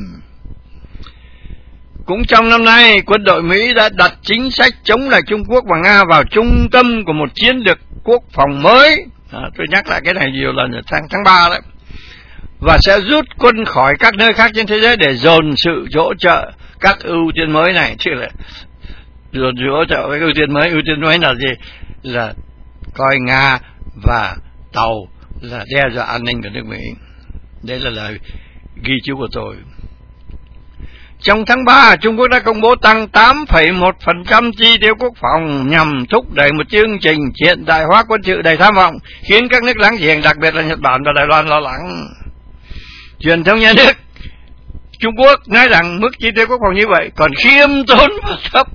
Cũng trong năm nay, quân đội Mỹ đã đặt chính sách chống lại Trung Quốc và Nga vào trung tâm của một chiến lược quốc phòng mới. À, tôi nhắc lại cái này nhiều lần ở tháng tháng ba đấy. Và sẽ rút quân khỏi các nơi khác trên thế giới để dồn sự hỗ trợ các ưu tiên mới này. Chứ là dồn sự hỗ trợ cái ưu tiên mới. Ưu tiên mới là gì? Là coi Nga và tàu là đe dọa an ninh của nước Mỹ. Đây là lời ghi chú của tôi. Trong tháng ba, Trung Quốc đã công bố tăng tám phẩy một phần trăm chi tiêu quốc phòng nhằm thúc đẩy một chương trình hiện đại hóa quân sự đầy tham vọng, khiến các nước láng giềng, đặc biệt là Nhật Bản và Đài Loan lo lắng. Truyền thông nhà nước Trung Quốc nói rằng mức chi tiêu quốc phòng như vậy còn khiêm tốn và thấp.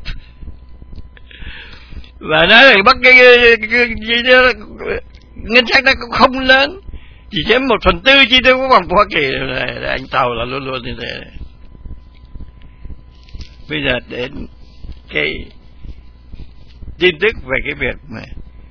Và nói rằng Bắc cái, cái, cái, cái ngân sách nó cũng không lớn, chỉ chiếm một phần tư chi tiêu quốc phòng của Hoa Kỳ. Anh Tàu là luôn luôn như thế. Bây giờ đến cái tin tức về cái việc mà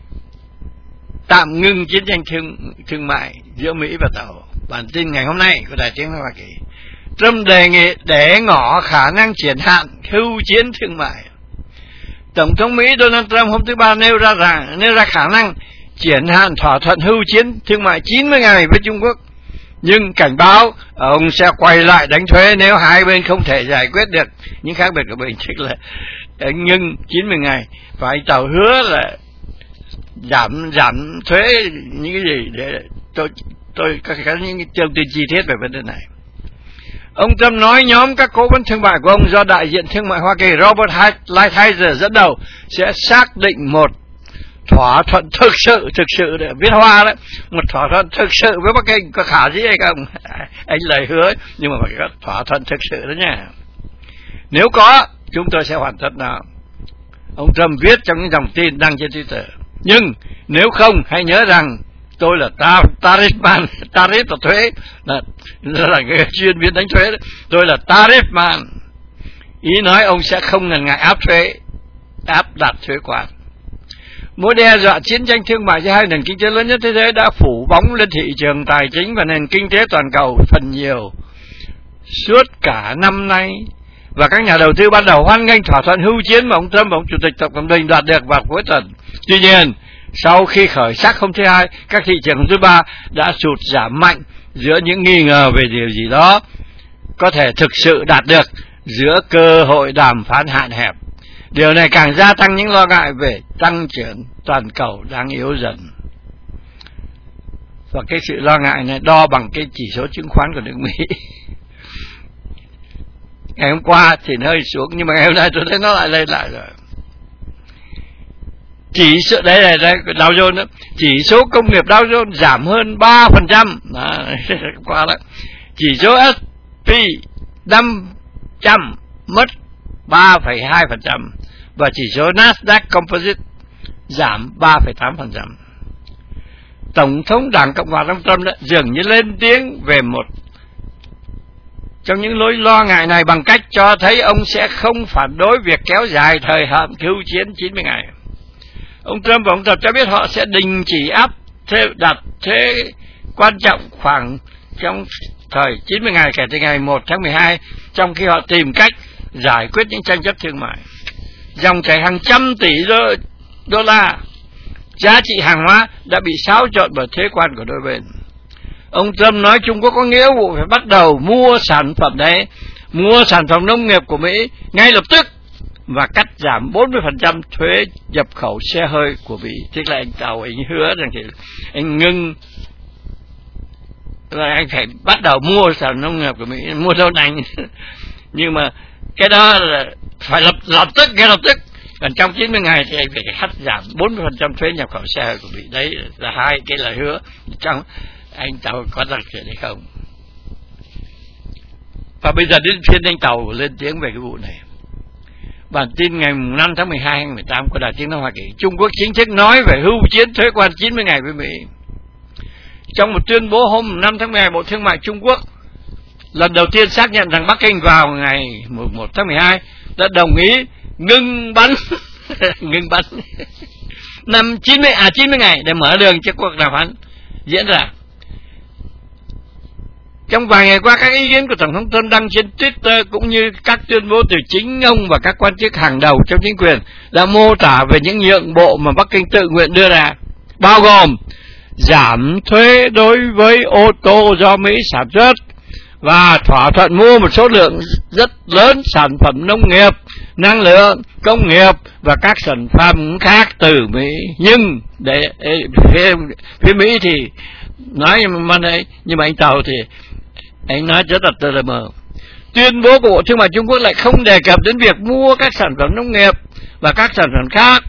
tạm ngưng chiến tranh thương, thương mại giữa Mỹ và Tàu. Bản tin ngày hôm nay của Đài Tiếng nói Hoa Kỳ, Trump đề nghị để ngỏ khả năng triển hạn hưu chiến thương mại. Tổng thống Mỹ Donald Trump hôm thứ Ba nêu ra rằng nêu ra khả năng triển hạn thỏa thuận hưu chiến thương mại chín mươi ngày với Trung Quốc, nhưng cảnh báo ông sẽ quay lại đánh thuế nếu hai bên không thể giải quyết được những khác biệt của mình, tức là ngưng chín mươi ngày. Và anh Tàu hứa là giảm giảm thuế những cái gì để tôi tôi có những thông tin chi tiết về vấn đề này. Ông Trump nói nhóm các cố vấn thương mại của ông do đại diện thương mại Hoa Kỳ Robert Lighthizer dẫn đầu sẽ xác định một thỏa thuận thực sự, thực sự để viết hoa đấy, một thỏa thuận thực sự với Bắc Kinh. Có khả dĩ hay không? Anh lời hứa, nhưng mà phải có thỏa thuận thực sự đó nha. Nếu có, chúng tôi sẽ hoàn tất nó. Ông Trump viết trong những dòng tin đăng trên Twitter. Nhưng nếu không, hãy nhớ rằng tôi là ta, tariff man, tariff là thuế, là, là người chuyên viên đánh thuế đấy. Tôi là tariff man. Ý nói ông sẽ không ngần ngại áp thuế, áp đặt thuế quan. Mối đe dọa chiến tranh thương mại giữa hai nền kinh tế lớn nhất thế giới đã phủ bóng lên thị trường tài chính và nền kinh tế toàn cầu phần nhiều suốt cả năm nay, và các nhà đầu tư ban đầu hoan nghênh thỏa thuận hưu chiến mà ông Trump và ông Chủ tịch Tập Cận Bình đạt được vào cuối tuần. Tuy nhiên, sau khi khởi sắc hôm thứ Hai, các thị trường hôm thứ Ba đã sụt giảm mạnh giữa những nghi ngờ về điều gì đó có thể thực sự đạt được giữa cơ hội đàm phán hạn hẹp. Điều này càng gia tăng những lo ngại về tăng trưởng toàn cầu đang yếu dần. Và cái sự lo ngại này đo bằng cái chỉ số chứng khoán của nước Mỹ. Ngày hôm qua thì nó hơi xuống, nhưng mà ngày hôm nay tôi thấy nó lại lên lại rồi. Chỉ số đây này đây Dow Jones đó, chỉ số công nghiệp Dow Jones giảm hơn ba phần trăm. Qua đó. Chỉ số S and P năm trăm mất ba phẩy hai phần trăm và chỉ số Nasdaq Composite giảm ba phẩy tám phần trăm. Tổng thống Đảng Cộng hòa ông Trump đã dường như lên tiếng về một trong những lối lo ngại này bằng cách cho thấy ông sẽ không phản đối việc kéo dài thời hạn hưu chiến chín mươi ngày. Ông Trump và ông Tập cho biết họ sẽ đình chỉ áp thuế đặt thuế quan trọng khoảng trong thời chín mươi ngày kể từ ngày một tháng mười hai, trong khi họ tìm cách giải quyết những tranh chấp thương mại. Dòng chảy hàng trăm tỷ đô, đô la giá trị hàng hóa đã bị xáo trộn bởi thuế quan của đôi bên. Ông Trump nói Trung Quốc có nghĩa vụ phải bắt đầu mua sản phẩm đấy, mua sản phẩm nông nghiệp của Mỹ ngay lập tức và cắt giảm bốn mươi phần trăm thuế nhập khẩu xe hơi của Mỹ. Tức là anh Tàu anh hứa rằng thì anh ngưng, là anh phải bắt đầu mua sản phẩm nông nghiệp của Mỹ, mua đâu này. Nhưng mà cái đó là phải lập, lập tức, ngay lập tức. Còn trong chín mươi ngày thì anh phải cắt giảm bốn mươi phần trăm thuế nhập khẩu xe hơi của Mỹ. Đấy là hai cái lời hứa. Trong anh Tàu có đặc chuyện hay không? Và bây giờ đến phiên anh Tàu lên tiếng về cái vụ này. Bản tin ngày năm tháng mười hai hai nghìn không trăm mười tám của Đài Tiếng nói Hoa Kỳ, Trung Quốc chính thức nói về hưu chiến thuế quan chín mươi ngày với Mỹ. Trong một tuyên bố hôm năm tháng mười hai, Bộ Thương mại Trung Quốc lần đầu tiên xác nhận rằng Bắc Kinh vào ngày mùng một tháng mười hai đã đồng ý ngưng bắn ngưng bắn năm chín mươi à chín mươi ngày để mở đường cho cuộc đàm phán diễn ra. Trong vài ngày qua, các ý kiến của Tổng thống Trump đăng trên Twitter cũng như các tuyên bố từ chính ông và các quan chức hàng đầu trong chính quyền đã mô tả về những nhượng bộ mà Bắc Kinh tự nguyện đưa ra, bao gồm giảm thuế đối với ô tô do Mỹ sản xuất và thỏa thuận mua một số lượng rất lớn sản phẩm nông nghiệp, năng lượng, công nghiệp và các sản phẩm khác từ Mỹ. Nhưng để phía, phía Mỹ thì nói mà đấy, nhưng mà anh Tàu thì anh nói rất là tờ mờ. Tuyên bố của Bộ Thương mại Trung Quốc lại không đề cập đến việc mua các sản phẩm nông nghiệp và các sản phẩm khác,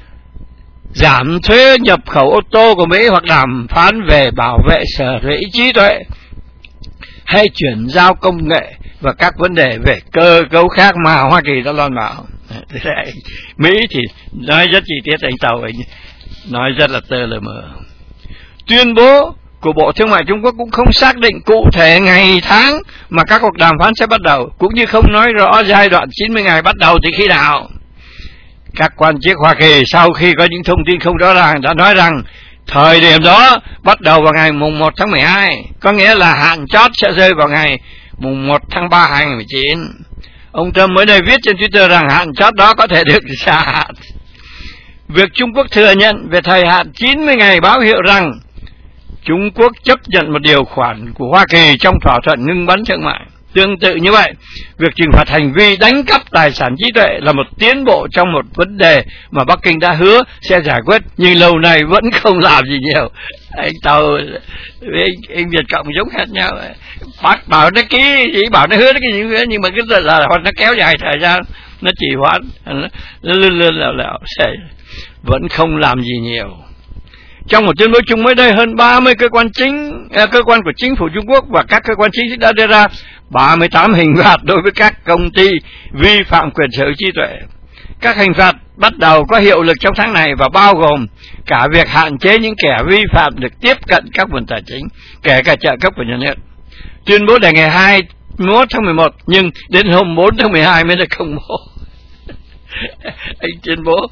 giảm thuế nhập khẩu ô tô của Mỹ hoặc đàm phán về bảo vệ sở hữu trí tuệ hay chuyển giao công nghệ và các vấn đề về cơ cấu khác mà Hoa Kỳ đã loan báo. Mỹ thì nói rất chi tiết, anh Tàu anh nói rất là tờ mờ. Tuyên bố của Bộ Thương mại Trung Quốc cũng không xác định cụ thể ngày tháng mà các cuộc đàm phán sẽ bắt đầu, cũng như không nói rõ giai đoạn chín mươi ngày bắt đầu từ khi nào. Các quan chức Hoa Kỳ sau khi có những thông tin không rõ ràng đã nói rằng thời điểm đó bắt đầu vào ngày mùng một tháng mười hai, có nghĩa là hạn chót sẽ rơi vào ngày mùng một tháng ba hai nghìn không trăm mười chín. Ông Trump mới đây viết trên Twitter rằng hạn chót đó có thể được gia hạn. Việc Trung Quốc thừa nhận về thời hạn chín mươi ngày báo hiệu rằng Trung Quốc chấp nhận một điều khoản của Hoa Kỳ trong thỏa thuận ngưng bắn thương mại. Tương tự như vậy, việc trừng phạt hành vi đánh cắp tài sản trí tuệ là một tiến bộ trong một vấn đề mà Bắc Kinh đã hứa sẽ giải quyết, nhưng lâu nay vẫn không làm gì nhiều. Anh Tàu với anh, anh Việt Cộng giống hệt nhau. Bác bảo nó ký chỉ bảo nó hứa nó cái gì hứa, nhưng mà cái là nó kéo dài thời gian, nó trì hoãn, nó lươn lươn lẹo lẹo, vẫn không làm gì nhiều. Trong một tuyên bố chung mới đây, hơn ba mươi cơ quan chính à, cơ quan của chính phủ Trung Quốc và các cơ quan chính đã đưa ra ba mươi tám hình phạt đối với các công ty vi phạm quyền sở hữu trí tuệ. Các hình phạt bắt đầu có hiệu lực trong tháng này và bao gồm cả việc hạn chế những kẻ vi phạm được tiếp cận các nguồn tài chính, kể cả trợ cấp của nhà nước. Tuyên bố đề ngày hai mươi mốt tháng mười một, nhưng đến hôm bốn tháng mười hai mới được công bố. anh tuyên bố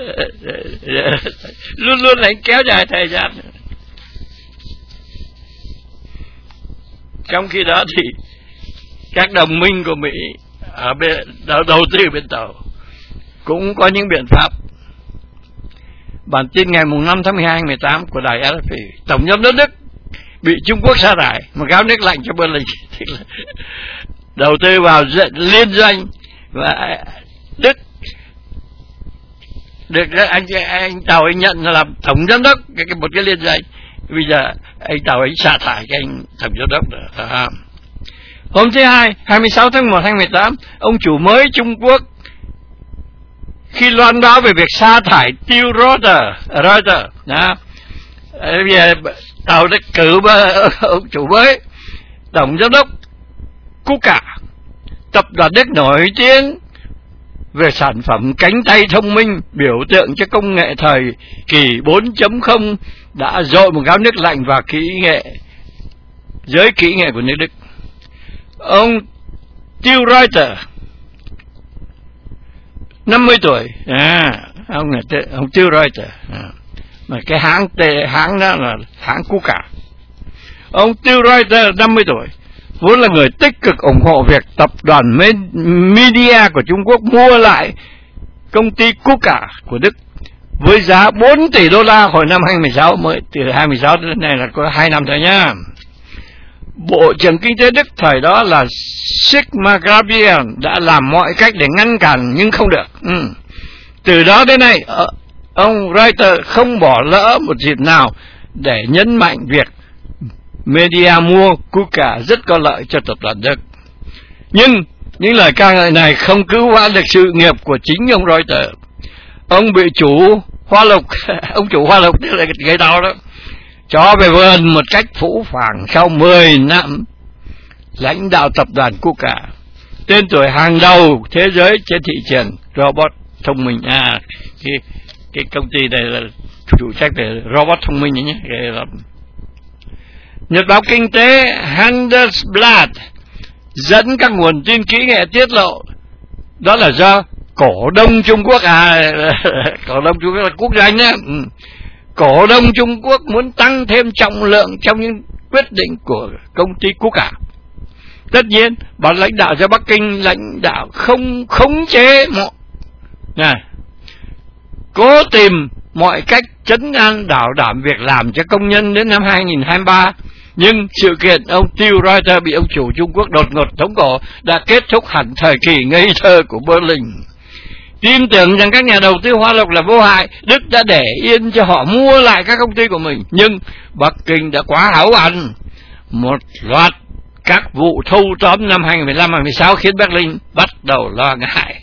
luôn luôn anh kéo dài thời gian. Trong khi đó thì các đồng minh của Mỹ ở bên đầu, đầu tư bên tàu cũng có những biện pháp. Bản tin ngày năm tháng mười hai mười tám của đài rờ ép pê, Tổng giám đốc Đức bị Trung Quốc sa thải, một gáo nước lạnh cho Berlin. Đầu tư vào liên doanh, và Đức được anh anh Tàu anh nhận là làm tổng giám đốc cái, cái một cái liên doanh. Bây giờ anh Tàu anh sa thải cái anh tổng giám đốc đó. À. Hôm thứ hai, hai mươi sáu tháng một hai nghìn không trăm mười tám, ông chủ mới Trung Quốc khi loan báo về việc sa thải Till Reuter, Reuter, đó. Bây giờ Tàu đã cử ông chủ mới, tổng giám đốc Kuka, tập đoàn Đức nổi tiếng về sản phẩm cánh tay thông minh, biểu tượng cho công nghệ thời kỳ bốn chấm không, đã dội một gáo nước lạnh vào kỹ nghệ, giới kỹ nghệ của nước Đức. Ông Till Reuter, năm mươi tuổi, à, ông ông Till Reuter, à, mà cái hãng hãng đó là hãng Kuka. Ông Till Reuter năm mươi tuổi, vốn là người tích cực ủng hộ việc tập đoàn Media của Trung Quốc mua lại công ty Kuka của Đức với giá bốn tỷ đô la hồi năm hai nghìn không trăm mười sáu, mới từ hai nghìn không trăm mười sáu đến này là có hai năm rồi nhá. Bộ trưởng Kinh tế Đức thời đó là Sigmar Gabriel đã làm mọi cách để ngăn cản nhưng không được. Ừ. Từ đó đến nay, ông Reuters không bỏ lỡ một dịp nào để nhấn mạnh việc Media mua Kuka rất có lợi cho tập đoàn Đức. Nhưng những lời ca ngợi này không cứu vãn được sự nghiệp của chính ông Reuters. Ông bị chủ Hoa Lục, ông chủ Hoa Lục tức là cái tàu đó, cho về vườn một cách phũ phàng sau mười năm lãnh đạo tập đoàn Kuka, tên tuổi hàng đầu thế giới trên thị trường robot thông minh. À, cái, cái công ty này là chủ trách về robot thông minh nhé. Nhật báo kinh tế Handelsblatt dẫn các nguồn tin kỹ nghệ tiết lộ đó là do cổ đông Trung Quốc, à cổ đông Trung Quốc là quốc doanh đó. Ừ. Cổ đông Trung Quốc muốn tăng thêm trọng lượng trong những quyết định của công ty Kuka. Tất nhiên, bọn lãnh đạo cho Bắc Kinh lãnh đạo không khống chế mọi này, cố tìm mọi cách trấn an bảo đảm việc làm cho công nhân đến năm hai nghìn không trăm hai mươi ba. Nhưng sự kiện ông Till Reuter bị ông chủ Trung Quốc đột ngột tống cổ đã kết thúc hẳn thời kỳ ngây thơ của Berlin. Tin tưởng rằng các nhà đầu tư Hoa Lục là vô hại, Đức đã để yên cho họ mua lại các công ty của mình. Nhưng Bắc Kinh đã quá háo ăn. Một loạt các vụ thâu tóm năm hai nghìn không trăm mười lăm hai nghìn không trăm mười sáu khiến Berlin bắt đầu lo ngại.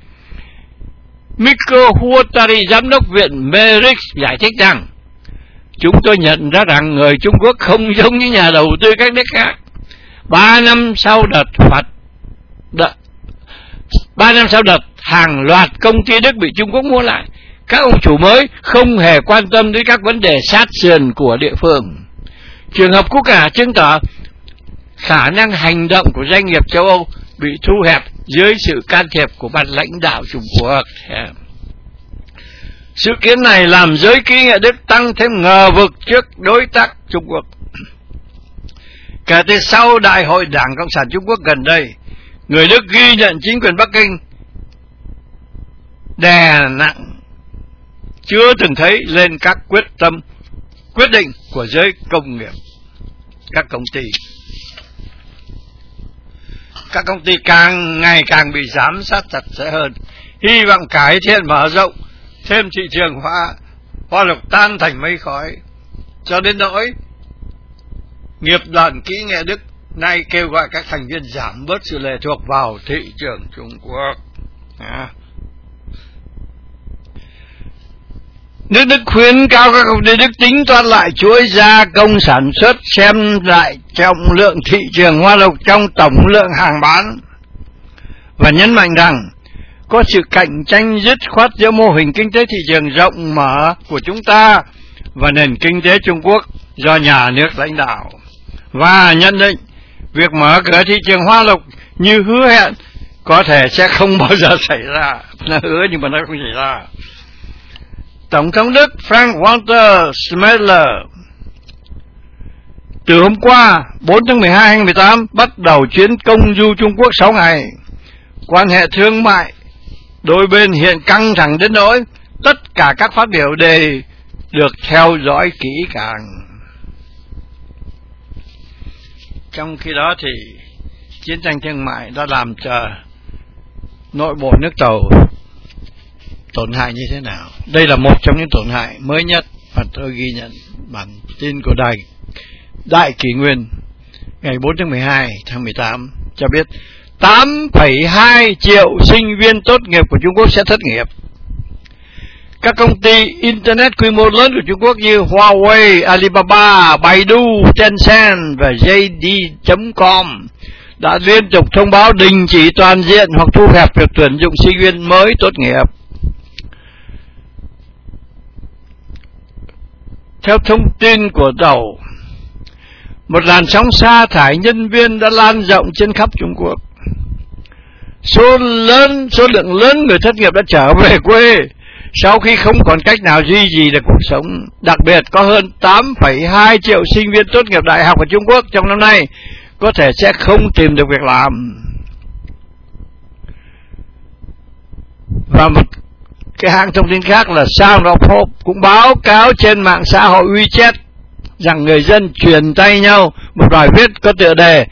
Mikko Huotari, giám đốc viện Merix, giải thích rằng chúng tôi nhận ra rằng người Trung Quốc không giống như nhà đầu tư các nước khác. Ba năm sau đợt phạt đợt, ba năm sau đợt hàng loạt công ty Đức bị Trung Quốc mua lại, các ông chủ mới không hề quan tâm đến các vấn đề sát sườn của địa phương. Trường hợp Kuka chứng tỏ khả năng hành động của doanh nghiệp châu Âu bị thu hẹp dưới sự can thiệp của ban lãnh đạo Trung Quốc. Sự kiến này làm giới kỹ nghệ Đức tăng thêm ngờ vực trước đối tác Trung Quốc. Kể từ sau Đại hội Đảng Cộng sản Trung Quốc gần đây, người Đức ghi nhận chính quyền Bắc Kinh đè nặng chưa từng thấy lên các quyết tâm quyết định của giới công nghiệp, các công ty. Các công ty càng ngày càng bị giám sát chặt chẽ hơn, hy vọng cải thiện mở rộng thêm thị trường hoa hoa lục tan thành mây khói, cho đến nỗi nghiệp đoàn kỹ nghệ Đức nay kêu gọi các thành viên giảm bớt sự lệ thuộc vào thị trường Trung Quốc. À. Nước Đức khuyến cáo các công ty Đức tính toán lại chuỗi gia công sản xuất, xem lại trọng lượng thị trường hoa lục trong tổng lượng hàng bán, và nhấn mạnh rằng có sự cạnh tranh dứt khoát giữa mô hình kinh tế thị trường rộng mở của chúng ta và nền kinh tế Trung Quốc do nhà nước lãnh đạo, và nhận định việc mở cửa thị trường hoa lục như hứa hẹn có thể sẽ không bao giờ xảy ra. Nó hứa nhưng mà nó không xảy ra. Tổng thống Đức Frank-Walter Steinmeier từ hôm qua bốn tháng mười hai năm hai nghìn không trăm mười tám bắt đầu chuyến công du Trung Quốc sáu ngày. Quan hệ thương mại đôi bên hiện căng thẳng đến nỗi tất cả các phát biểu đều được theo dõi kỹ càng. Trong khi đó thì chiến tranh thương mại đã làm cho nội bộ nước Tàu tổn hại như thế nào. Đây là một trong những tổn hại mới nhất mà tôi ghi nhận bản tin của đài Đại Kỷ Nguyên ngày bốn tháng mười hai tháng mười tám cho biết tám phẩy hai triệu sinh viên tốt nghiệp của Trung Quốc sẽ thất nghiệp. Các công ty Internet quy mô lớn của Trung Quốc như Huawei, Alibaba, Baidu, Tencent và J D chấm com đã liên tục thông báo đình chỉ toàn diện hoặc thu hẹp việc tuyển dụng sinh viên mới tốt nghiệp. Theo thông tin của Tàu, một làn sóng sa thải nhân viên đã lan rộng trên khắp Trung Quốc. Số lớn, số lượng lớn người thất nghiệp đã trở về quê sau khi không còn cách nào duy trì được cuộc sống. Đặc biệt có hơn tám phẩy hai triệu sinh viên tốt nghiệp đại học ở Trung Quốc trong năm nay có thể sẽ không tìm được việc làm. Và một cái hãng thông tin khác là Sound of Hope cũng báo cáo trên mạng xã hội WeChat rằng người dân truyền tay nhau một bài viết có tựa đề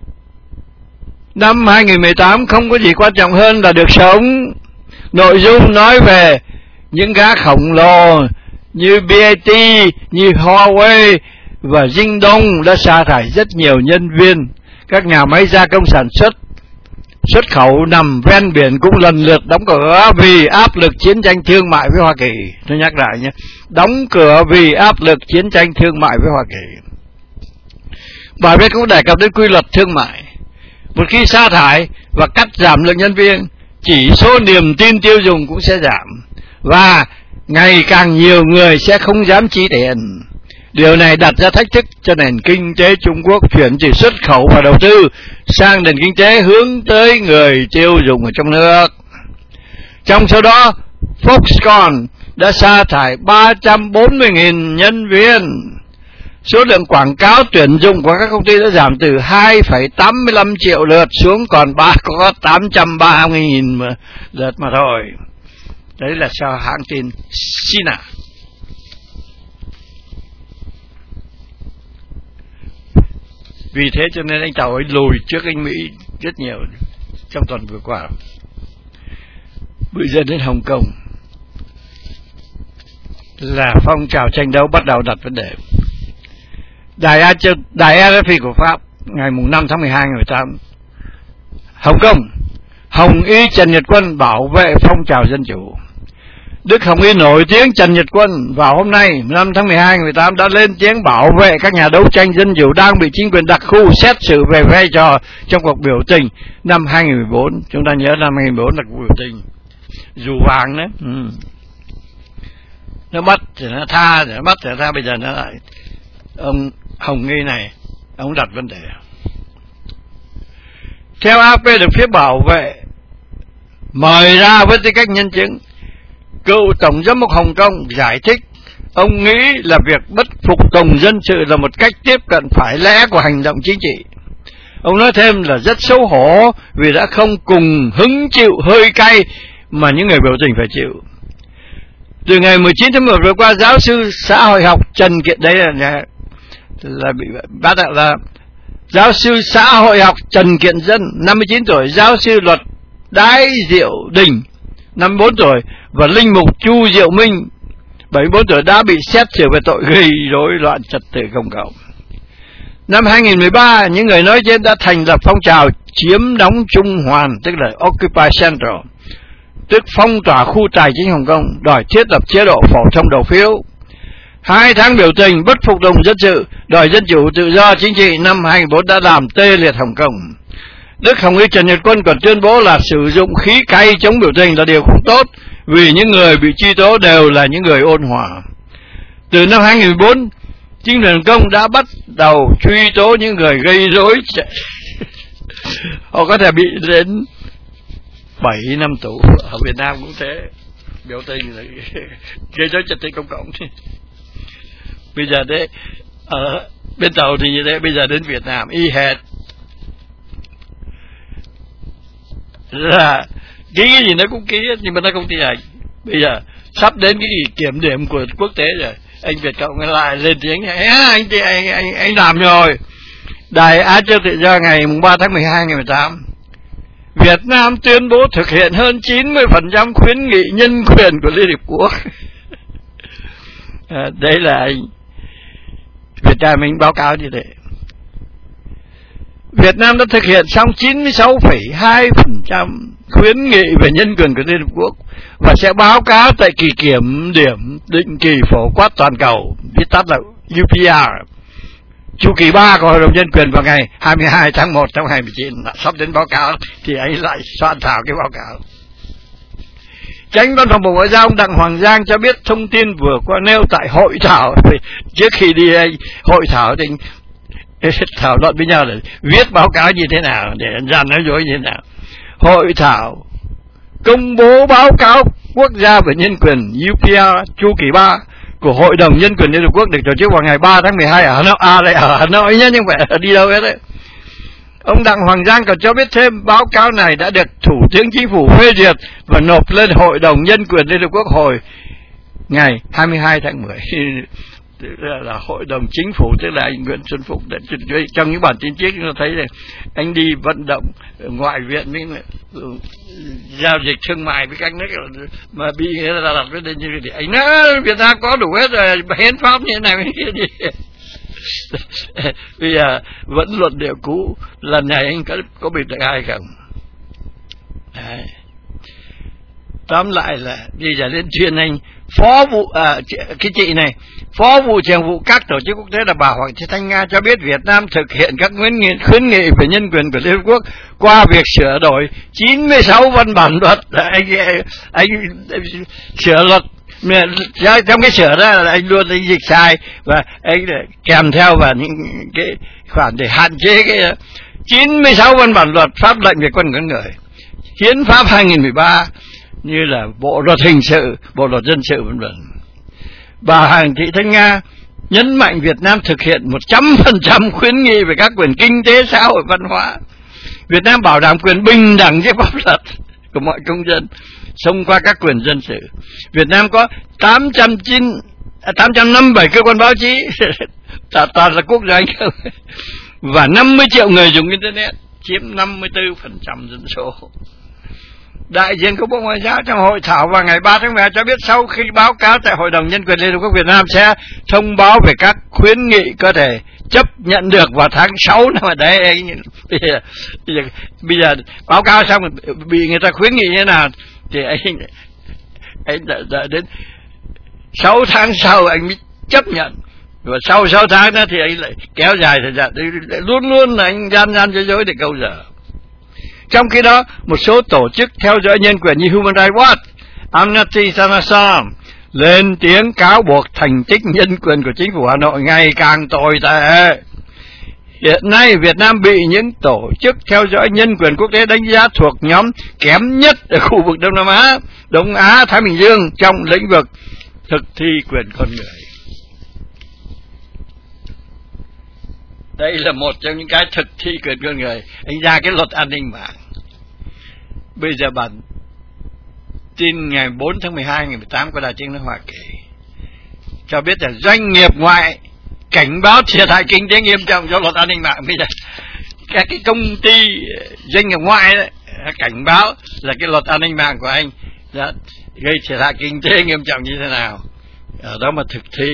năm hai nghìn không trăm mười tám không có gì quan trọng hơn là được sống. Nội dung nói về những gã khổng lồ như B A T, như Huawei và Ding Dong đã sa thải rất nhiều nhân viên. Các nhà máy gia công sản xuất xuất khẩu nằm ven biển cũng lần lượt đóng cửa vì áp lực chiến tranh thương mại với Hoa Kỳ. Tôi nhắc lại nhé, đóng cửa vì áp lực chiến tranh thương mại với Hoa Kỳ. Bài viết cũng đề cập đến quy luật thương mại. Một khi sa thải và cắt giảm lượng nhân viên, chỉ số niềm tin tiêu dùng cũng sẽ giảm và ngày càng nhiều người sẽ không dám chi tiền. Điều này đặt ra thách thức cho nền kinh tế Trung Quốc chuyển từ xuất khẩu và đầu tư sang nền kinh tế hướng tới người tiêu dùng ở trong nước. Trong số đó, Foxconn đã sa thải ba trăm bốn mươi nghìn nhân viên. Số lượng quảng cáo tuyển dụng của các công ty đã giảm từ hai phẩy tám mươi lăm triệu lượt xuống còn ba có tám trăm ba mươi nghìn lượt mà thôi. Đấy là sao hãng tin Sina. Vì thế cho nên anh Tàu ấy lùi trước anh Mỹ rất nhiều trong tuần vừa qua. Bây giờ đến Hồng Kông là phong trào tranh đấu bắt đầu đặt vấn đề. Đài A Đài R F I của Pháp ngày năm tháng mười hai năm hai nghìn không trăm mười tám, Hồng Kông, Hồng Y Trần Nhật Quân bảo vệ phong trào dân chủ. Đức Hồng Y nổi tiếng Trần Nhật Quân vào hôm nay năm tháng mười hai năm hai nghìn không trăm mười tám đã lên tiếng bảo vệ các nhà đấu tranh dân chủ đang bị chính quyền đặc khu xét xử về vai trò trong cuộc biểu tình năm hai nghìn không trăm mười bốn. Chúng ta nhớ năm hai nghìn không trăm mười bốn là cuộc biểu tình dù vàng đấy. Ừ. Nó bắt thì nó tha, thì nó bắt thì nó tha, bây giờ nó lại ông Hồng Y này ông đặt vấn đề. Theo A P được phía bảo vệ mời ra với tư cách nhân chứng, cựu tổng giám mục Hồng Kông giải thích ông nghĩ là việc bất phục tùng dân sự là một cách tiếp cận phải lẽ của hành động chính trị. Ông nói thêm là rất xấu hổ vì đã không cùng hứng chịu hơi cay mà những người biểu tình phải chịu. Từ ngày mười chín tháng mười một vừa qua, giáo sư xã hội học Trần Kiện đấy là là bị bắt đầu là giáo sư xã hội học Trần Kiện Dân năm mươi chín tuổi, giáo sư luật Đái Diệu Đình năm mươi bốn tuổi và linh mục Chu Diệu Minh bảy mươi bốn tuổi đã bị xét xử về tội gây rối loạn trật tự công cộng. Năm hai nghìn không trăm mười ba, những người nói trên đã thành lập phong trào chiếm đóng Trung Hoàn, tức là Occupy Central, tức phong tỏa khu tài chính Hồng Kông, đòi thiết lập chế độ phổ thông đầu phiếu. Hai tháng biểu tình bất phục tùng dân sự, đòi dân chủ tự do chính trị năm hai nghìn không trăm mười bốn đã làm tê liệt Hồng Kông. Đức Hồng Y Trần Nhật Quân còn tuyên bố là sử dụng khí cay chống biểu tình là điều không tốt vì những người bị truy tố đều là những người ôn hòa. Từ năm hai nghìn không trăm mười bốn, chính quyền Hồng Kông đã bắt đầu truy tố những người gây rối. Họ có thể bị đến bảy năm tù. Ở Việt Nam cũng thế, biểu tình là gây rối trật tự công cộng. Bây giờ đấy ở bên Tàu thì như thế, bây giờ đến Việt Nam y hệt, là ký cái gì nó cũng ký nhưng mà nó không thi hành. Bây giờ sắp đến cái gì kiểm điểm của quốc tế rồi, anh Việt Cộng lại lên tiếng anh thì anh, anh anh làm rồi. Đài Á Châu Tự Do ngày ba tháng mười hai ngày mười tám, Việt Nam tuyên bố thực hiện hơn chín mươi phần trăm khuyến nghị nhân quyền của Liên Hiệp Quốc. À, đấy là anh Việt Nam mình báo cáo như thế. Việt Nam đã thực hiện xong chín mươi sáu phẩy hai phần trăm khuyến nghị về nhân quyền của Liên Hợp Quốc và sẽ báo cáo tại kỳ kiểm điểm định kỳ phổ quát toàn cầu, viết tắt là U P R, chu kỳ ba của Hội đồng Nhân quyền vào ngày hai mươi hai tháng một năm hai nghìn không trăm mười chín. Sắp đến báo cáo thì anh lại soạn thảo cái báo cáo. Chánh Văn phòng Bộ Ngoại giao ông Đặng Hoàng Giang cho biết thông tin vừa qua nêu tại hội thảo. Trước khi đi anh, hội thảo thì thảo luận với nhau là viết báo cáo như thế nào để anh Giang nói dối như thế nào. Hội thảo công bố báo cáo quốc gia về nhân quyền U P R chu kỳ ba của Hội đồng Nhân quyền Liên Hợp Quốc được tổ chức vào ngày ba tháng mười hai ở Hà Nội. À, lại ở Hà Nội nhé, nhưng phải đi đâu hết đấy. Ông Đặng Hoàng Giang còn cho biết thêm báo cáo này đã được Thủ tướng Chính phủ phê duyệt và nộp lên Hội đồng Nhân quyền Liên Hợp Quốc hồi ngày hai mươi hai tháng mười. Tức là, là Hội đồng Chính phủ, tức là anh Nguyễn Xuân Phúc. Trong những bản tin trước chúng ta thấy là anh đi vận động ngoại viện với giao dịch thương mại với các nước mà bị người ta đặt với đây như thế, anh nói Việt Nam có đủ hết rồi, hiến pháp như thế này như thế gì. Bây giờ vẫn luận điệu cũ, lần này anh có, có bị được ai không? Đấy. Tóm lại là bây giờ lên chuyên anh phó vụ à, cái chị này, phó vụ trưởng vụ các tổ chức quốc tế là bà Hoàng Thị Thanh Nga cho biết Việt Nam thực hiện các khuyến nghị, khuyến nghị về nhân quyền của Liên Hợp Quốc qua việc sửa đổi chín mươi sáu văn bản luật. Anh, anh, anh sửa luật, trong cái sửa đó là anh luôn anh dịch sai và anh kèm theo vào những cái khoản để hạn chế cái chín mươi sáu văn bản luật, pháp lệnh về con người, hiến pháp hai nghìn không trăm mười ba, như là bộ luật hình sự, bộ luật dân sự vân vân. Bà Hoàng Thị Thanh Nga nhấn mạnh Việt Nam thực hiện một trăm phần trăm khuyến nghị về các quyền kinh tế, xã hội, văn hóa. Việt Nam bảo đảm quyền bình đẳng với pháp luật của mọi công dân, xông qua các quyền dân sự. Việt Nam có tám trăm năm mươi bảy cơ quan báo chí, toàn là quốc doanh không, và năm mươi triệu người dùng Internet, chiếm năm mươi tư phần trăm dân số. Đại diện của Bộ Ngoại giao trong hội thảo vào ngày ba tháng mười hai cho biết sau khi báo cáo tại Hội đồng Nhân quyền Liên Hợp Quốc, Việt Nam sẽ thông báo về các khuyến nghị có thể chấp nhận được vào tháng sáu năm ở đấy. Bây giờ, bây giờ, bây giờ báo cáo xong bị người ta khuyến nghị như thế nào thì anh, anh đợi, đợi đến sáu tháng sau anh mới chấp nhận, và sau sáu tháng đó thì anh lại kéo dài thời gian, luôn luôn là anh gian gian dối dối để câu giờ. Trong khi đó, một số tổ chức theo dõi nhân quyền như Human Rights Watch, Amnesty International lên tiếng cáo buộc thành tích nhân quyền của chính phủ Hà Nội ngày càng tồi tệ. Hiện nay, Việt Nam bị những tổ chức theo dõi nhân quyền quốc tế đánh giá thuộc nhóm kém nhất ở khu vực Đông Nam Á, Đông Á, Thái Bình Dương trong lĩnh vực thực thi quyền con người. Đây là một trong những cái thực thi quyền con người. Anh ra cái luật an ninh mạng. Bây giờ bản tin ngày bốn tháng mười hai ngày mười tám của Đài Tiếng nói Hoa Kỳ cho biết là doanh nghiệp ngoại cảnh báo thiệt hại kinh tế nghiêm trọng do luật an ninh mạng. Bây giờ các cái công ty doanh nghiệp ngoại đấy, cảnh báo là cái luật an ninh mạng của anh đã gây thiệt hại kinh tế nghiêm trọng như thế nào, ở đó mà thực thi.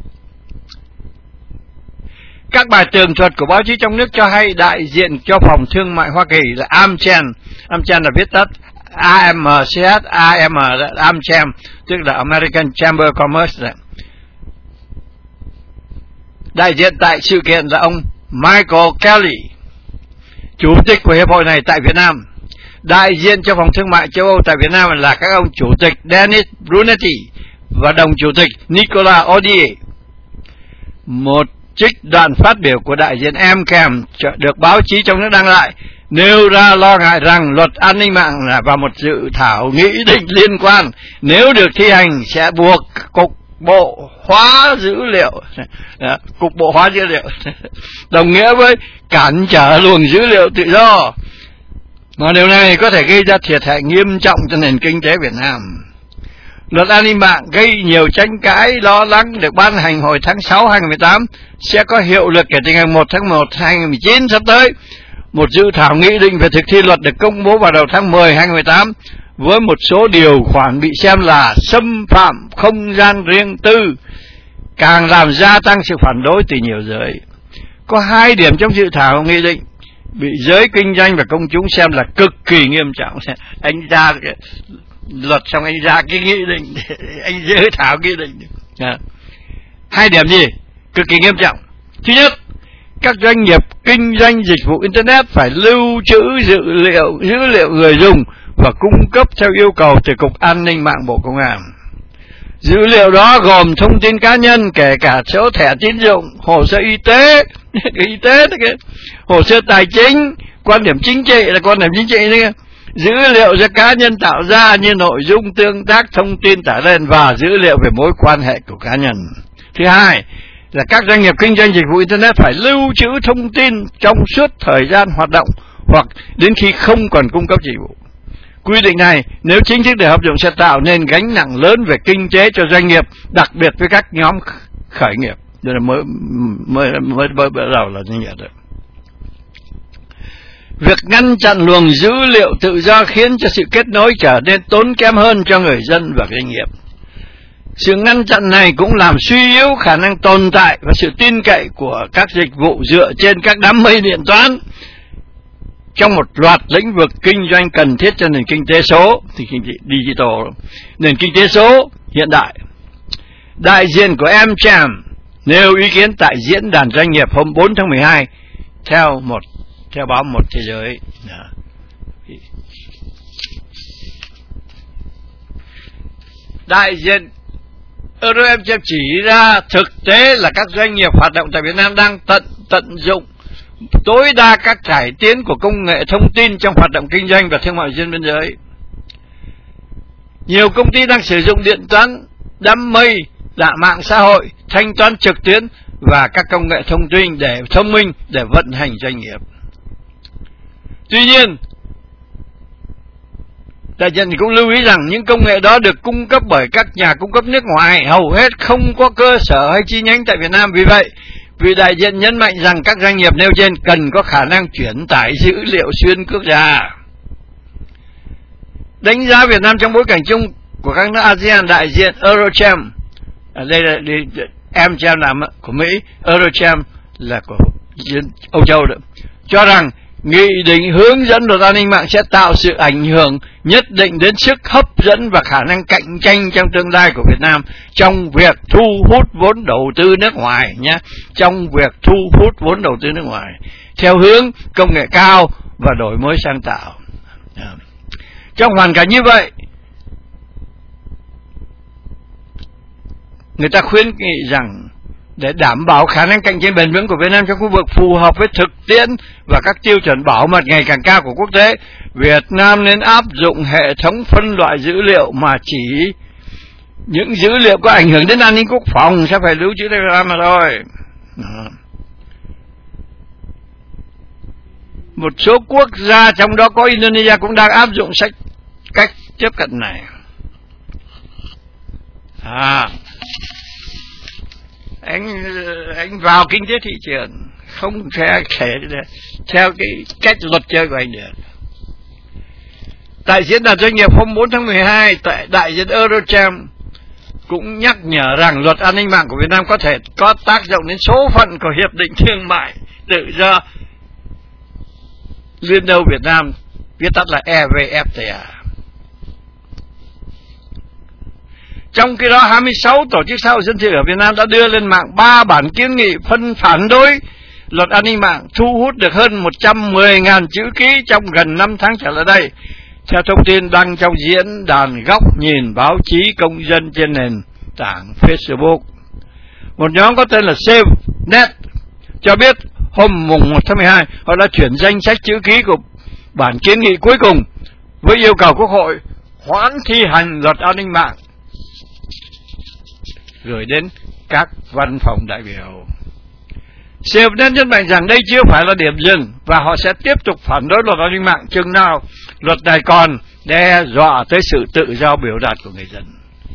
Các bài tường thuật của báo chí trong nước cho hay đại diện cho phòng thương mại Hoa Kỳ là AmCham, AmCham là viết tắt A M C H A M, AmCham tức là American Chamber of Commerce. Đại diện tại sự kiện là ông Michael Kelly, chủ tịch của hiệp hội này tại Việt Nam. Đại diện cho phòng thương mại châu Âu tại Việt Nam là các ông chủ tịch Dennis Brunetti và đồng chủ tịch Nicolas Odier. Một trích đoạn phát biểu của đại diện AmCham được báo chí trong nước đăng lại nêu ra lo ngại rằng luật an ninh mạng là và một dự thảo nghị định liên quan nếu được thi hành sẽ buộc cục bộ hóa dữ liệu, đó, cục bộ hóa dữ liệu đồng nghĩa với cản trở luồng dữ liệu tự do, mà điều này có thể gây ra thiệt hại nghiêm trọng cho nền kinh tế Việt Nam. Luật an ninh mạng gây nhiều tranh cãi lo lắng được ban hành hồi tháng sáu năm hai nghìn không trăm mười tám sẽ có hiệu lực kể từ ngày một tháng một năm hai nghìn không trăm mười chín sắp tới. Một dự thảo nghị định về thực thi luật được công bố vào đầu tháng mười năm hai nghìn không trăm mười tám với một số điều khoản bị xem là xâm phạm không gian riêng tư, càng làm gia tăng sự phản đối từ nhiều giới. Có hai điểm trong dự thảo nghị định bị giới kinh doanh và công chúng xem là cực kỳ nghiêm trọng. Anh ra cái luật xong anh ra cái nghị định, anh dự thảo nghị định. À. Hai điểm gì cực kỳ nghiêm trọng? Thứ nhất, các doanh nghiệp kinh doanh dịch vụ Internet phải lưu trữ dữ liệu dữ liệu người dùng và cung cấp theo yêu cầu từ Cục An ninh mạng Bộ Công an. Dữ liệu đó gồm thông tin cá nhân, kể cả số thẻ tín dụng, hồ sơ y tế, y tế cái hồ sơ tài chính, quan điểm chính trị là quan điểm chính trị đấy, dữ liệu do cá nhân tạo ra như nội dung tương tác thông tin tải lên và dữ liệu về mối quan hệ của cá nhân. Thứ hai là các doanh nghiệp kinh doanh dịch vụ Internet phải lưu trữ thông tin trong suốt thời gian hoạt động hoặc đến khi không còn cung cấp dịch vụ. Quy định này nếu chính thức được áp dụng sẽ tạo nên gánh nặng lớn về kinh tế cho doanh nghiệp, đặc biệt với các nhóm khởi nghiệp. Đây là mới mới mới mới bắt đầu là như vậy đấy. Việc ngăn chặn luồng dữ liệu tự do khiến cho sự kết nối trở nên tốn kém hơn cho người dân và doanh nghiệp. Sự ngăn chặn này cũng làm suy yếu khả năng tồn tại và sự tin cậy của các dịch vụ dựa trên các đám mây điện toán trong một loạt lĩnh vực kinh doanh cần thiết cho nền kinh tế số, thì digital, nền kinh tế số hiện đại. Đại diện của AmCham nêu ý kiến tại diễn đàn doanh nghiệp hôm bốn tháng mười hai theo một theo báo Một Thế Giới. Đại diện AmCham chỉ ra thực tế là các doanh nghiệp hoạt động tại Việt Nam đang tận tận dụng tối đa các cải tiến của công nghệ thông tin trong hoạt động kinh doanh và thương mại xuyên biên giới. Nhiều công ty đang sử dụng điện toán đám mây, đa mạng xã hội, thanh toán trực tuyến và các công nghệ thông tin để thông minh để vận hành doanh nghiệp. Tuy nhiên, đại diện cũng lưu ý rằng những công nghệ đó được cung cấp bởi các nhà cung cấp nước ngoài, hầu hết không có cơ sở hay chi nhánh tại Việt Nam. Vì vậy, vị đại diện nhấn mạnh rằng các doanh nghiệp nêu trên cần có khả năng chuyển tải dữ liệu xuyên quốc gia. Đánh giá Việt Nam trong bối cảnh chung của các nước a sê an, đại diện Eurocharm, ở đây là AmCham làm của Mỹ, Eurocharm là của Âu Châu đó, cho rằng nghị định hướng dẫn luật an ninh mạng sẽ tạo sự ảnh hưởng nhất định đến sức hấp dẫn và khả năng cạnh tranh trong tương lai của Việt Nam trong việc thu hút vốn đầu tư nước ngoài nhé, trong việc thu hút vốn đầu tư nước ngoài theo hướng công nghệ cao và đổi mới sáng tạo. Trong hoàn cảnh như vậy, người ta khuyến nghị rằng để đảm bảo khả năng cạnh tranh bền vững của Việt Nam trong khu vực phù hợp với thực tiễn và các tiêu chuẩn bảo mật ngày càng cao của quốc tế, Việt Nam nên áp dụng hệ thống phân loại dữ liệu mà chỉ những dữ liệu có ảnh hưởng đến an ninh quốc phòng sẽ phải lưu trữ tại Việt Nam mà thôi. Một số quốc gia trong đó có Indonesia cũng đang áp dụng sách cách tiếp cận này. À, anh anh vào kinh tế thị trường không thể thể theo cái cách luật chơi của anh được. Tại diễn đàn doanh nghiệp hôm bốn tháng mười hai, tại đại diện Eurocharm cũng nhắc nhở rằng luật an ninh mạng của Việt Nam có thể có tác động đến số phận của hiệp định thương mại tự do Liên Âu Việt Nam, viết tắt là e vê ép tê a. Trong khi đó, hai mươi sáu tổ chức xã hội dân sự ở Việt Nam đã đưa lên mạng ba bản kiến nghị phân phản đối luật an ninh mạng, thu hút được hơn một trăm mười nghìn chữ ký trong gần năm tháng trở lại đây. Theo thông tin đăng trong diễn đàn Góc Nhìn báo chí công dân trên nền tảng Facebook, một nhóm có tên là SafeNet cho biết hôm mùng một tháng mười hai họ đã chuyển danh sách chữ ký của bản kiến nghị cuối cùng với yêu cầu Quốc hội hoãn thi hành luật an ninh mạng gửi đến các văn phòng đại biểu. xê ép đê nhấn mạnh rằng đây chưa phải là điểm dừng và họ sẽ tiếp tục phản đối luật an ninh mạng chừng nào luật này còn đe dọa tới sự tự do biểu đạt của người dân.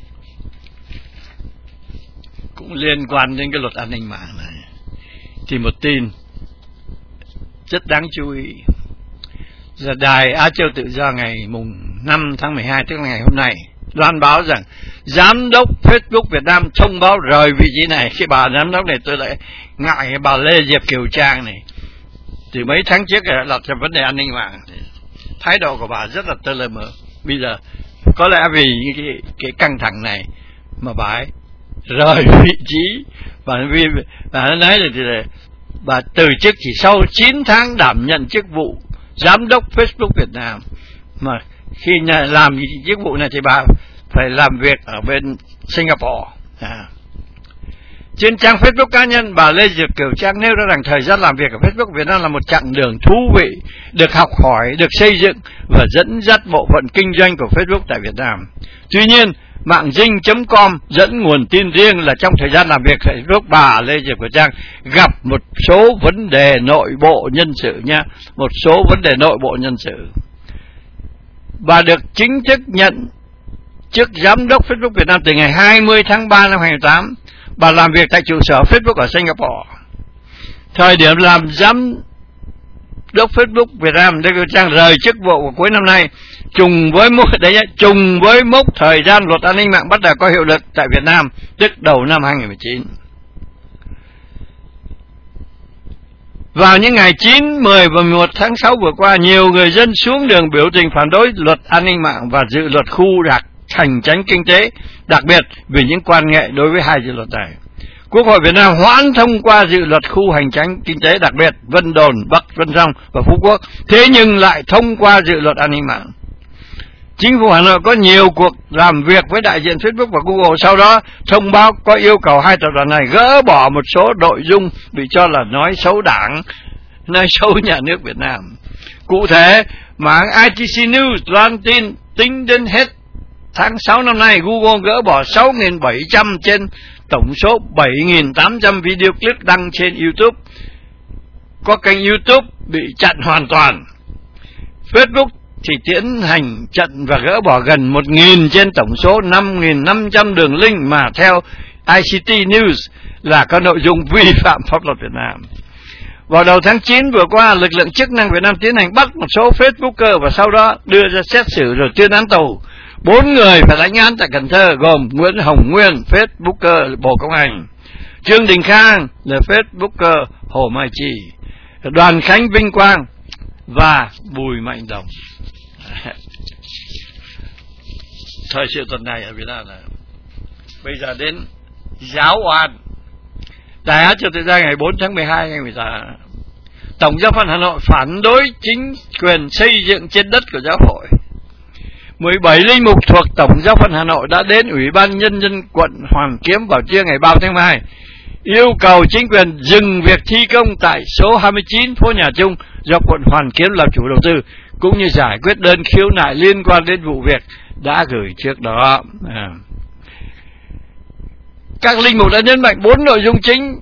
Cũng liên quan đến cái luật an ninh mạng này thì một tin rất đáng chú ý là đài Á Châu Tự Do ngày mùng năm tháng mười hai, tức là ngày hôm nay, loan báo rằng giám đốc Facebook Việt Nam thông báo rời vị trí này. Cái bà giám đốc này tôi lại ngại, bà Lê Diệp Kiều Trang này từ mấy tháng trước đã đặt ra vấn đề an ninh mạng. Thái độ của bà rất là tơ lơ mơ. Bây giờ có lẽ vì cái, cái căng thẳng này mà bà ấy rời vị trí, và vì bà nói là, là bà từ chức chỉ sau chín tháng đảm nhận chức vụ giám đốc Facebook Việt Nam. Mà khi làm chức vụ này thì bà phải làm việc ở bên Singapore. À. Trên trang Facebook cá nhân, bà Lê Diệp Kiều Trang nêu ra rằng thời gian làm việc ở Facebook Việt Nam là một chặng đường thú vị, được học hỏi, được xây dựng và dẫn dắt bộ phận kinh doanh của Facebook tại Việt Nam. Tuy nhiên, mạng dinh chấm com dẫn nguồn tin riêng là trong thời gian làm việc tại Facebook, bà Lê Diệp Kiều Trang gặp một số vấn đề nội bộ nhân sự nha, một số vấn đề nội bộ nhân sự. Bà được chính thức nhận chức giám đốc Facebook Việt Nam từ ngày hai mươi tháng ba năm hai nghìn không trăm lẻ tám. Bà làm việc tại trụ sở Facebook ở Singapore. Thời điểm làm giám đốc Facebook Việt Nam, Lê Kiều Trang rời chức vụ của cuối năm nay, trùng với mốc đấy nhé, trùng với mốc thời gian luật an ninh mạng bắt đầu có hiệu lực tại Việt Nam, tức đầu năm hai nghìn không trăm mười chín. Vào những ngày chín, mười và mười một tháng sáu vừa qua, nhiều người dân xuống đường biểu tình phản đối luật an ninh mạng và dự luật khu đặc hành chính kinh tế, đặc biệt vì những quan ngại đối với hai dự luật này. Quốc hội Việt Nam hoãn thông qua dự luật khu hành chính kinh tế đặc biệt Vân Đồn, Bắc Vân Phong và Phú Quốc, thế nhưng lại thông qua dự luật an ninh mạng. Chính phủ Hà Nội có nhiều cuộc làm việc với đại diện Facebook và Google, sau đó thông báo có yêu cầu hai tập đoàn này gỡ bỏ một số nội dung bị cho là nói xấu Đảng, nói xấu nhà nước Việt Nam. Cụ thể, mạng i tê xê News loan tin tính đến hết tháng sáu năm nay, Google gỡ bỏ sáu nghìn bảy trăm trên tổng số bảy nghìn tám trăm video clip đăng trên YouTube. Có kênh YouTube bị chặn hoàn toàn. Facebook thì tiến hành chặn và gỡ bỏ gần một nghìn trên tổng số năm nghìn năm trăm đường link mà theo i xê tê News là có nội dung vi phạm pháp luật Việt Nam. Vào đầu tháng chín vừa qua, lực lượng chức năng Việt Nam tiến hành bắt một số Facebooker và sau đó đưa ra xét xử rồi tuyên án tù. Bốn người phải lãnh án tại Cần Thơ gồm Nguyễn Hồng Nguyên, Facebooker Bộ Công an, Trương Đình Khang là Facebooker Hồ Mai Chi, Đoàn Khánh Vinh Quang và Bùi Mạnh Đồng. Thời sự tuần này ở Việt Nam là bây giờ đến giáo oan. Đài Á Châu Tự Do ngày bốn tháng mười hai ngày mười tám, Tổng giáo phận Hà Nội phản đối chính quyền xây dựng trên đất của giáo hội. mười bảy linh mục thuộc Tổng giáo phận Hà Nội đã đến Ủy ban Nhân dân quận Hoàn Kiếm vào trưa ngày ba tháng mười hai, yêu cầu chính quyền dừng việc thi công tại số hai mươi chín phố Nhà Trung do quận Hoàn Kiếm làm chủ đầu tư, cũng như giải quyết đơn khiếu nại liên quan đến vụ việc đã gửi trước đó. À. Các linh mục đã nhấn mạnh bốn nội dung chính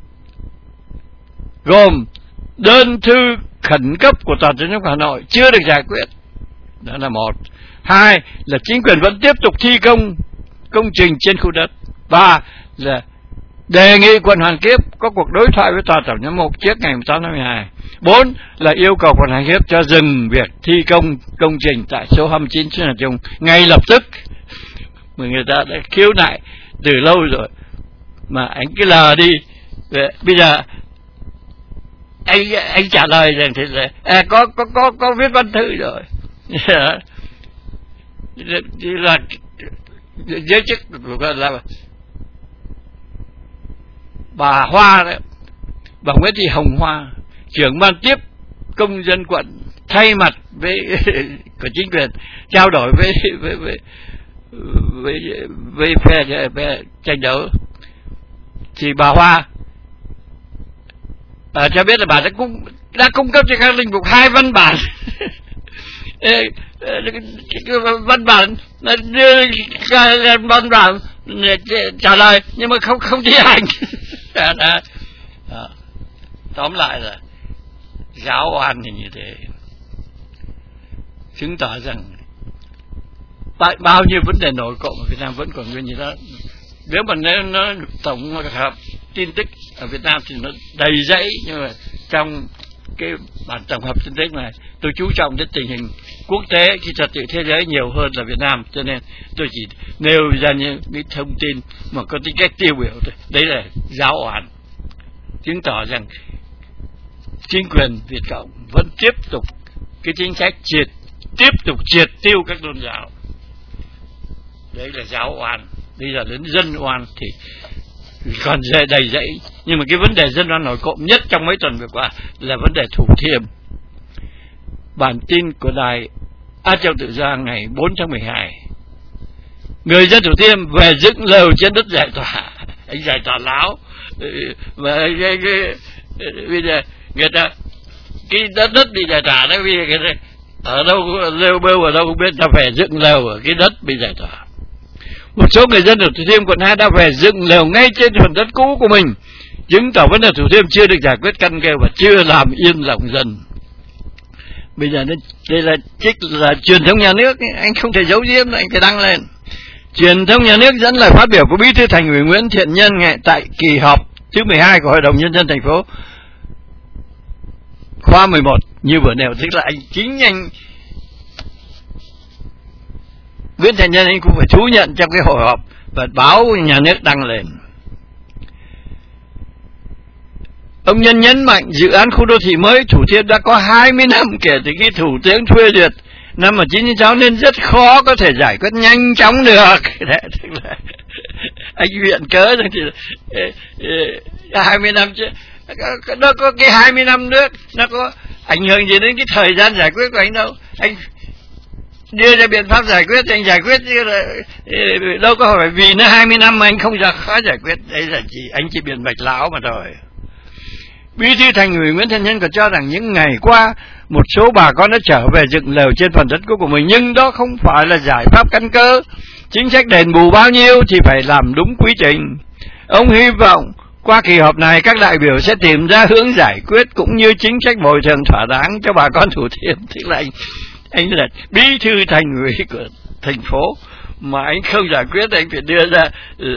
gồm đơn thư khẩn cấp của Tòa Tổng giáo phận Hà Nội chưa được giải quyết, đó là một. Hai là chính quyền vẫn tiếp tục thi công công trình trên khu đất. Ba là đề nghị quận Hoàn Kiếm có cuộc đối thoại với Tòa Tổng giám mục trước ngày tám tháng mười hai. Bốn là yêu cầu quận Hoàn Kiếm cho dừng việc thi công công trình tại số hai mươi chín phố Nhà Trung ngay lập tức. Mà người ta đã khiếu nại từ lâu rồi mà anh cứ lờ đi. Bây giờ anh anh trả lời rằng thì là à, có có có có viết văn thư rồi. Thì là giới chức là bà Hoa đấy, bà Nguyễn Thị Hồng Hoa, trưởng ban tiếp công dân quận, thay mặt với của chính quyền trao đổi với với với với, với phe, phe tranh đấu, thì bà Hoa à, cho biết là bà đã cung đã cung cấp cho các linh mục hai văn bản văn bản đưa văn bản trả lời nhưng mà không không thi hành. Tóm lại là giáo oan thì như thế, chứng tỏ rằng bao nhiêu vấn đề nổi cộng ở Việt Nam vẫn còn nguyên như đó. Nếu mà nếu nó tổng hợp tin tức ở Việt Nam thì nó đầy dẫy, nhưng mà trong cái bản tổng hợp tin tức này tôi chú trọng đến tình hình quốc tế khi trật tự thế giới nhiều hơn là Việt Nam, cho nên tôi chỉ nêu ra những cái thông tin mà có tính cách tiêu biểu thôi. Đấy là giáo oan, chứng tỏ rằng chính quyền Việt Cộng vẫn tiếp tục cái chính sách triệt tiếp tục triệt tiêu các tôn giáo. Đấy là giáo oan. Bây giờ đến dân oan thì còn đầy dẫy, nhưng mà cái vấn đề dân oan nổi cộng nhất trong mấy tuần vừa qua là vấn đề Thủ Thiêm. Bản tin của đài Á Châu Tự Do ngày bốn tháng mười hai, người dân Thủ Thiêm về dựng lều trên đất giải tỏa. Anh giải tỏa láo, và bây giờ người ta cái đất đất bị giải tỏa đó, bây giờ người ta ở đâu lều bêu ở đâu không biết, ta phải dựng lều ở cái đất bị giải tỏa. Một số người dân ở Thủ Thiêm quận hai đã về dựng lều ngay trên phần đất cũ của mình, chứng tỏ vấn đề Thủ Thiêm chưa được giải quyết căn cơ và chưa làm yên lòng dân. Bây giờ đây là trích là truyền thông nhà nước, anh không thể giấu giếm, anh phải đăng lên. Truyền thông nhà nước dẫn lời phát biểu của Bí thư Thành ủy Nguyễn Thiện Nhân tại kỳ họp thứ mười hai của Hội đồng Nhân dân thành phố khóa mười một như vừa nêu, tức là anh chính anh Nguyễn Thiện Nhân anh cũng phải thú nhận trong cái hội họp và báo nhà nước đăng lên. Ông Nhân nhấn mạnh dự án khu đô thị mới Thủ Thiêm đã có hai mươi năm kể từ khi Thủ tướng phê duyệt năm một nghìn chín trăm chín mươi sáu nên rất khó có thể giải quyết nhanh chóng được. Tức là anh viện cớ rằng thì hai mươi năm chứ nó có cái hai mươi năm nước nó có ảnh hưởng gì đến cái thời gian giải quyết của anh đâu. Anh đưa ra biện pháp giải quyết thì anh giải quyết chứ là, đâu có phải vì nó hai mươi năm mà anh không ra khó giải quyết. Đấy là chỉ anh chỉ biện bạch lão mà thôi. Bí thư Thành ủy Nguyễn Thiện Nhân còn cho rằng những ngày qua một số bà con đã trở về dựng lều trên phần đất cũ của mình, nhưng đó không phải là giải pháp căn cơ. Chính sách đền bù bao nhiêu thì phải làm đúng quy trình. Ông hy vọng qua kỳ họp này các đại biểu sẽ tìm ra hướng giải quyết cũng như chính sách bồi thường thỏa đáng cho bà con Thủ Thiêm. Tức là anh anh là bí thư Thành ủy của thành phố mà anh không giải quyết, anh phải đưa ra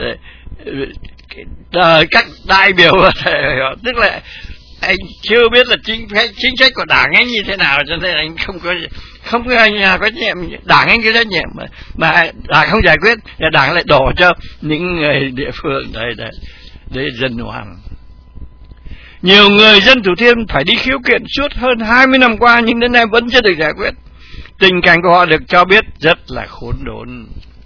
uh, các đại biểu, tức là anh chưa biết là chính chính sách của đảng anh như thế nào, cho nên anh không có không có anh có trách nhiệm. Đảng anh có trách nhiệm mà mà đảng không giải quyết, đảng lại đổ cho những người địa phương. Đây đây đấy dân oan. Nhiều người dân Thủ Thiêm phải đi khiếu kiện suốt hơn hai mươi năm qua nhưng đến nay vẫn chưa được giải quyết. Tình cảnh của họ được cho biết rất là khốn đốn.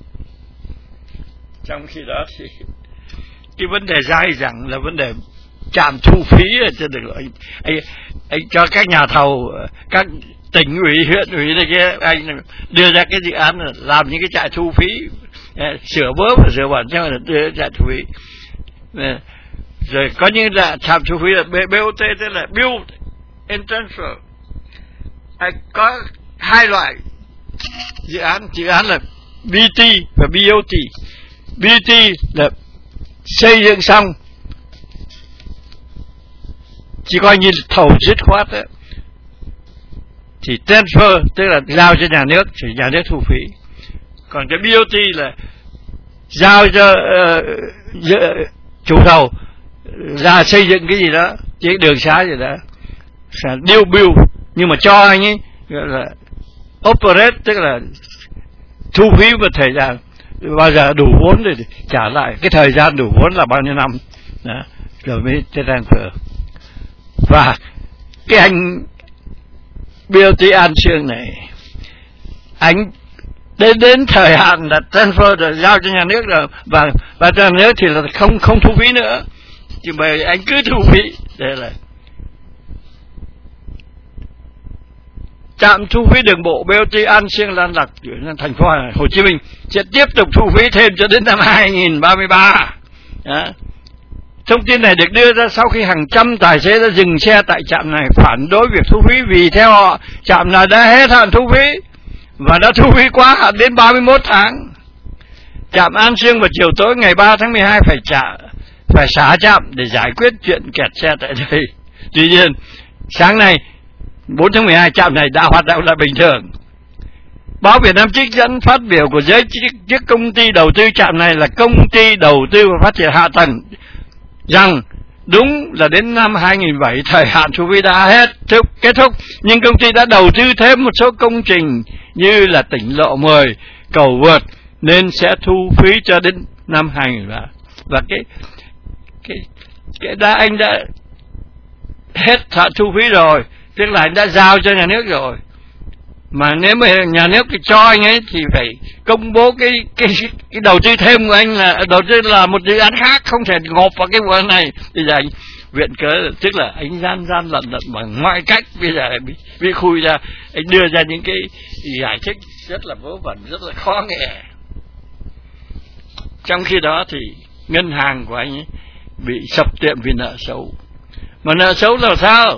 Trong khi đó thì cái vấn đề dai dẳng là vấn đề trạm thu phí ở trên đường anh, anh, anh cho các nhà thầu, các tỉnh ủy, huyện ủy này kia, anh đưa ra cái dự án là làm những cái trạm thu phí, sửa bớt và sửa bản cho là đưa trạm thu phí. Rồi có những là trạm thu phí là bê o tê, tức là Build and Transfer. À, có hai loại dự án, dự án là bê tê và bê o tê. bê tê là xây dựng xong chỉ coi như thầu dứt khoát đó. Thì transfer tức là giao cho nhà nước thì nhà nước thu phí. Còn cái bê o tê là giao cho uh, chủ thầu ra xây dựng cái gì đó, cái đường xá gì đó, sẽ deal bill, nhưng mà cho anh ấy gọi là operate, tức là thu phí một thời gian, bao giờ đủ vốn thì trả lại, cái thời gian đủ vốn là bao nhiêu năm đó, rồi mới transfer. Và cái anh bê o tê An Sương này, anh đến đến thời hạn là transfer rồi giao cho nhà nước rồi, và và cho nhà nước thì là không không thu phí nữa, chứ mà anh cứ thu phí. Đây là trạm thu phí đường bộ bê o tê An Sương Lan Lạc thành phố Hồ Chí Minh sẽ tiếp tục thu phí thêm cho đến năm hai nghìn ba mươi ba. Đó. Thông tin này được đưa ra sau khi hàng trăm tài xế đã dừng xe tại trạm này phản đối việc thu phí, vì theo họ trạm này đã hết hạn thu phí và đã thu phí quá hạn đến ba mươi mốt tháng. Trạm An Sương vào chiều tối ngày ba tháng mười hai phải trả phải xả trạm để giải quyết chuyện kẹt xe tại đây. Tuy nhiên, sáng nay bốn tháng mười hai trạm này đã hoạt động lại bình thường. Báo Việt Nam trích dẫn phát biểu của giới chức công ty đầu tư trạm này là công ty đầu tư và phát triển hạ tầng rằng đúng là đến năm hai nghìn không trăm lẻ bảy thời hạn thu phí đã hết thúc, kết thúc, nhưng công ty đã đầu tư thêm một số công trình như là tỉnh lộ mười, cầu vượt nên sẽ thu phí cho đến năm hai nghìn không trăm lẻ ba. Và cái cái cái đã anh đã hết hạn thu phí rồi, tức là anh đã giao cho nhà nước rồi. Mà nếu mà nhà nước thì cho anh ấy thì phải công bố cái cái cái đầu tư thêm của anh là đầu tư là một dự án khác, không thể gộp vào cái vụ án này. Bây giờ anh viện cớ tức là anh gian gian lận lận bằng mọi cách, bây giờ bị, bị khui ra, anh đưa ra những cái giải thích rất là vớ vẩn, rất là khó nghe. Trong khi đó thì ngân hàng của anh ấy bị sập tiệm vì nợ xấu. Mà nợ xấu là sao?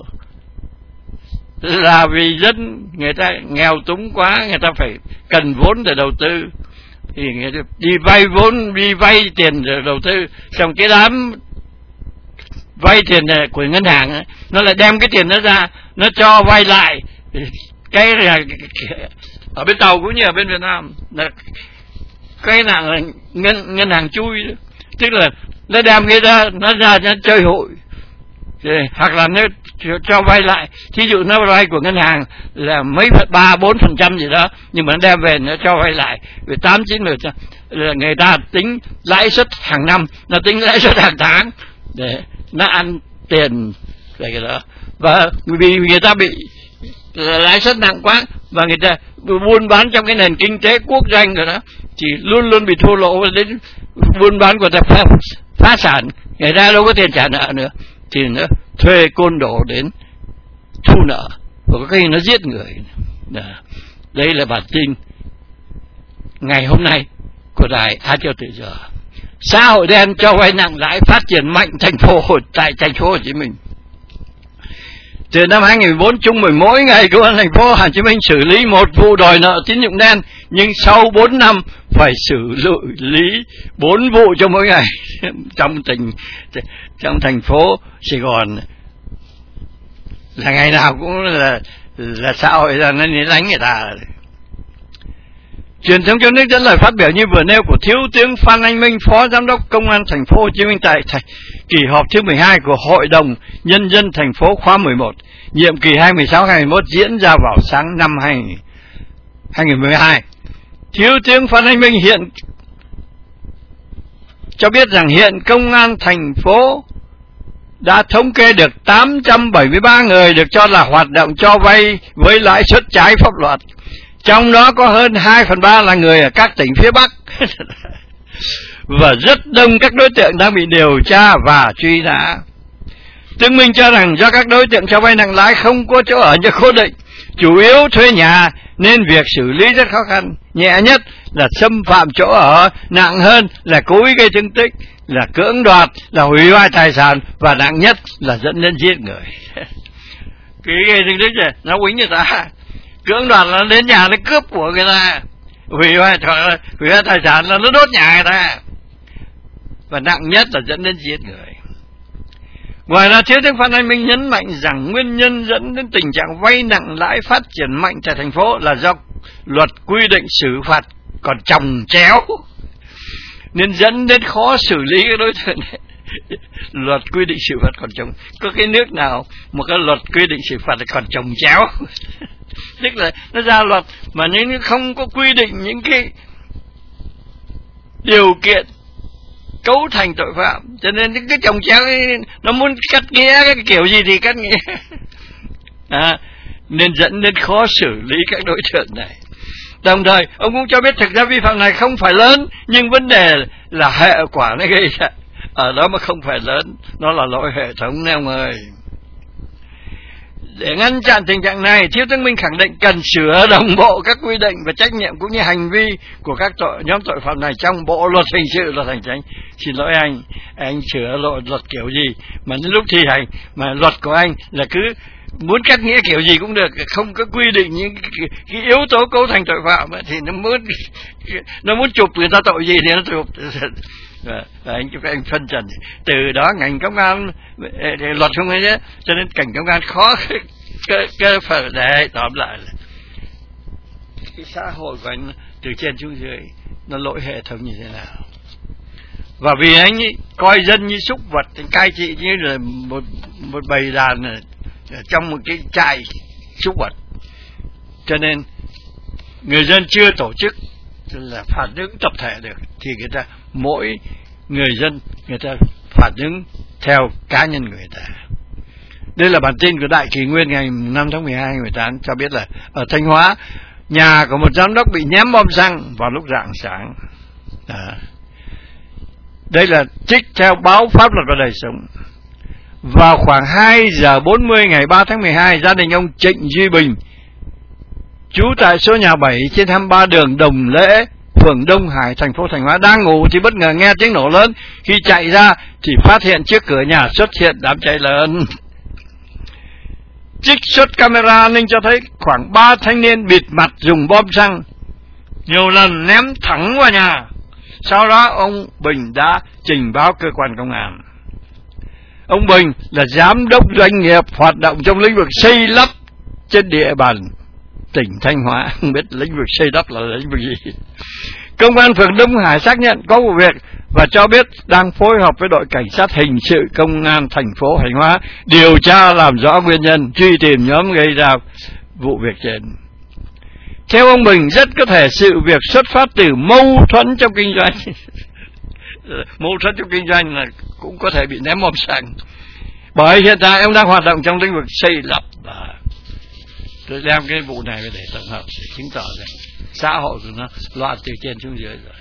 Là vì dân người ta nghèo túng quá, người ta phải cần vốn để đầu tư, thì người ta đi vay vốn, đi vay tiền để đầu tư, xong cái đám vay tiền của ngân hàng ấy, nó lại đem cái tiền đó ra, nó cho vay lại. Cái là ở bên Tàu cũng như ở bên Việt Nam là cái nào là ngân ngân hàng chui đó. Tức là nó đem cái ra, nó ra nó chơi hội, hoặc là nó cho vay lại. Thí dụ nó vay của ngân hàng là mấy ba bốn phần trăm gì đó, nhưng mà nó đem về nó cho vay lại về tám chín mươi trăm. Người ta tính lãi suất hàng năm, nó tính lãi suất hàng tháng để nó ăn tiền về cái đó. Và vì người ta bị lãi suất nặng quá và người ta buôn bán trong cái nền kinh tế quốc doanh rồi đó, thì luôn luôn bị thua lỗ, đến buôn bán của ta phá, phá sản, người ta đâu có tiền trả nợ nữa, thì nó thuê côn đồ đến thu nợ, và có khi nó giết người. Đây là bản tin ngày hôm nay của đài Á Châu Tự Do. Xã hội đen cho vay nặng lãi phát triển mạnh thành phố tại thành phố Hồ Chí Minh. Từ năm hai nghìn không trăm mười bốn, trung bình mỗi ngày công an thành phố Hồ Chí Minh xử lý một vụ đòi nợ tín dụng đen, nhưng sau bốn năm phải xử lý bốn vụ cho mỗi ngày. Trong tỉnh trong thành phố Sài Gòn là ngày nào cũng là là xã hội là nó đánh người ta. Truyền thông trong nước dẫn lời phát biểu như vừa nêu của Thiếu tướng Phan Anh Minh, Phó Giám đốc Công an thành phố Hồ Chí Minh tại kỳ họp thứ mười hai của Hội đồng Nhân dân thành phố khóa mười một, nhiệm kỳ hai nghìn không trăm mười sáu đến hai nghìn không trăm mười mốt diễn ra vào sáng năm hai nghìn không trăm mười hai. Thiếu tướng Phan Anh Minh hiện cho biết rằng hiện Công an thành phố đã thống kê được tám trăm bảy mươi ba người được cho là hoạt động cho vay với lãi suất trái pháp luật. Trong đó có hơn hai phần ba là người ở các tỉnh phía Bắc. Và rất đông các đối tượng đang bị điều tra và truy nã. Tướng Minh cho rằng do các đối tượng cho vay nặng lãi không có chỗ ở nhà cố định, chủ yếu thuê nhà, nên việc xử lý rất khó khăn. Nhẹ nhất là xâm phạm chỗ ở, nặng hơn là cố ý gây thương tích, là cưỡng đoạt, là hủy hoại tài sản, và nặng nhất là dẫn đến giết người. Cái gây thương tích này nó quýnh người ta, cưỡng đoạt là đến nhà nó cướp của người ta, hủy hoại hủy hoại tài sản là nó đốt nhà người ta, và nặng nhất là dẫn đến giết người. Ngoài ra, Thiếu tướng Phan Anh Minh nhấn mạnh rằng nguyên nhân dẫn đến tình trạng vay nặng lãi phát triển mạnh tại thành phố là do luật quy định xử phạt còn chồng chéo, nên dẫn đến khó xử lý cái đối tượng này. Luật quy định xử phạt còn chồng, có cái nước nào một cái luật quy định xử phạt còn chồng chéo? Tức là nó ra luật mà nếu không có quy định những cái điều kiện cấu thành tội phạm, cho nên những cái chồng chéo ấy, nó muốn cắt nghĩa cái kiểu gì thì cắt nghĩa. À, nên dẫn đến khó xử lý các đối tượng này. Đồng thời ông cũng cho biết thực ra vi phạm này không phải lớn, nhưng vấn đề là hệ quả nó gây ra ở đó mà không phải lớn, nó là lỗi hệ thống nè ông ơi. Để ngăn chặn tình trạng này, Thiếu tướng Minh khẳng định cần sửa đồng bộ các quy định và trách nhiệm cũng như hành vi của các tội, nhóm tội phạm này trong bộ luật hình sự, luật hành chính. Xin lỗi anh, anh sửa luật, luật kiểu gì mà đến lúc thi hành mà luật của anh là cứ muốn cắt nghĩa kiểu gì cũng được, không có quy định những cái, cái yếu tố cấu thành tội phạm thì nó muốn nó muốn chụp người ta tội gì thì nó chụp. Và, và anh cho các anh phân trần. Từ đó ngành công an luật không ấy nhé, cho nên cảnh công an khó cơ cơ phải để tóm lại là cái xã hội của anh từ trên xuống dưới nó lỗi hệ thống như thế nào. Và vì anh ấy coi dân như súc vật, anh cai trị như là một một bầy đàn trong một cái trại súc vật, cho nên người dân chưa tổ chức là phản ứng tập thể được, thì người ta mỗi người dân người ta phản ứng theo cá nhân người ta. Đây là bản tin của Đại Kỷ Nguyên ngày năm tháng mười hai năm mười tám cho biết là ở Thanh Hóa, nhà của một giám đốc bị ném bom xăng vào lúc rạng sáng. À. Đây là trích theo báo Pháp Luật và Đời Sống. Vào khoảng hai giờ bốn mươi ngày ba tháng mười hai, gia đình ông Trịnh Duy Bình, trú tại số nhà bảy trên hai mươi ba đường Đồng Lễ, phường Đông Hải, thành phố Thanh Hóa đang ngủ thì bất ngờ nghe tiếng nổ lớn. Khi chạy ra thì phát hiện trước cửa nhà xuất hiện đám cháy lớn. Trích xuất camera an ninh cho thấy khoảng ba thanh niên bịt mặt dùng bom xăng nhiều lần ném thẳng vào nhà. Sau đó ông Bình đã trình báo cơ quan công an. Ông Bình là giám đốc doanh nghiệp hoạt động trong lĩnh vực xây lắp trên địa bàn tỉnh Thanh Hóa. Không biết lĩnh vực xây lắp là lĩnh vực gì. Công an phường Đông Hải xác nhận có vụ việc và cho biết đang phối hợp với đội cảnh sát hình sự công an thành phố Thanh Hóa điều tra làm rõ nguyên nhân, truy tìm nhóm gây ra vụ việc trên. Theo ông Bình, rất có thể sự việc xuất phát từ mâu thuẫn trong kinh doanh. Mâu thuẫn trong kinh doanh là cũng có thể bị ném bom xăng. Bởi hiện tại ông đang hoạt động trong lĩnh vực xây lắp. Và tôi đem cái vụ này để tổng hợp để chứng tỏ rằng xã hội của nó loạn từ trên xuống dưới rồi.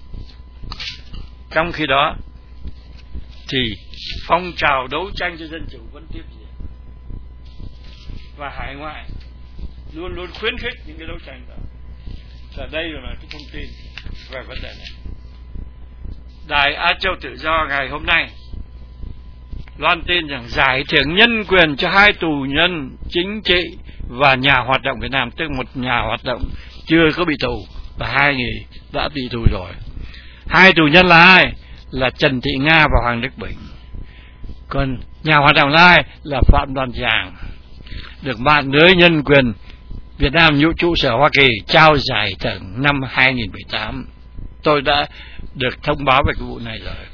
Trong khi đó thì phong trào đấu tranh cho dân chủ vẫn tiếp diễn, và hải ngoại luôn luôn khuyến khích những cái đấu tranh đó. Và đây là cái thông tin về vấn đề này. Đài Á Châu Tự Do ngày hôm nay loan tin rằng giải thưởng nhân quyền cho hai tù nhân chính trị và nhà hoạt động Việt Nam, tức một nhà hoạt động chưa có bị tù và hai người đã bị tù rồi. Hai tù nhân là ai? Là Trần Thị Nga và Hoàng Đức Bình. Còn nhà hoạt động là ai? Là Phạm Đoàn Giàng, được mạng lưới nhân quyền Việt Nam Vũ trụ sở Hoa Kỳ trao giải thưởng năm hai nghìn không trăm mười tám. Tôi đã được thông báo về cái vụ này rồi.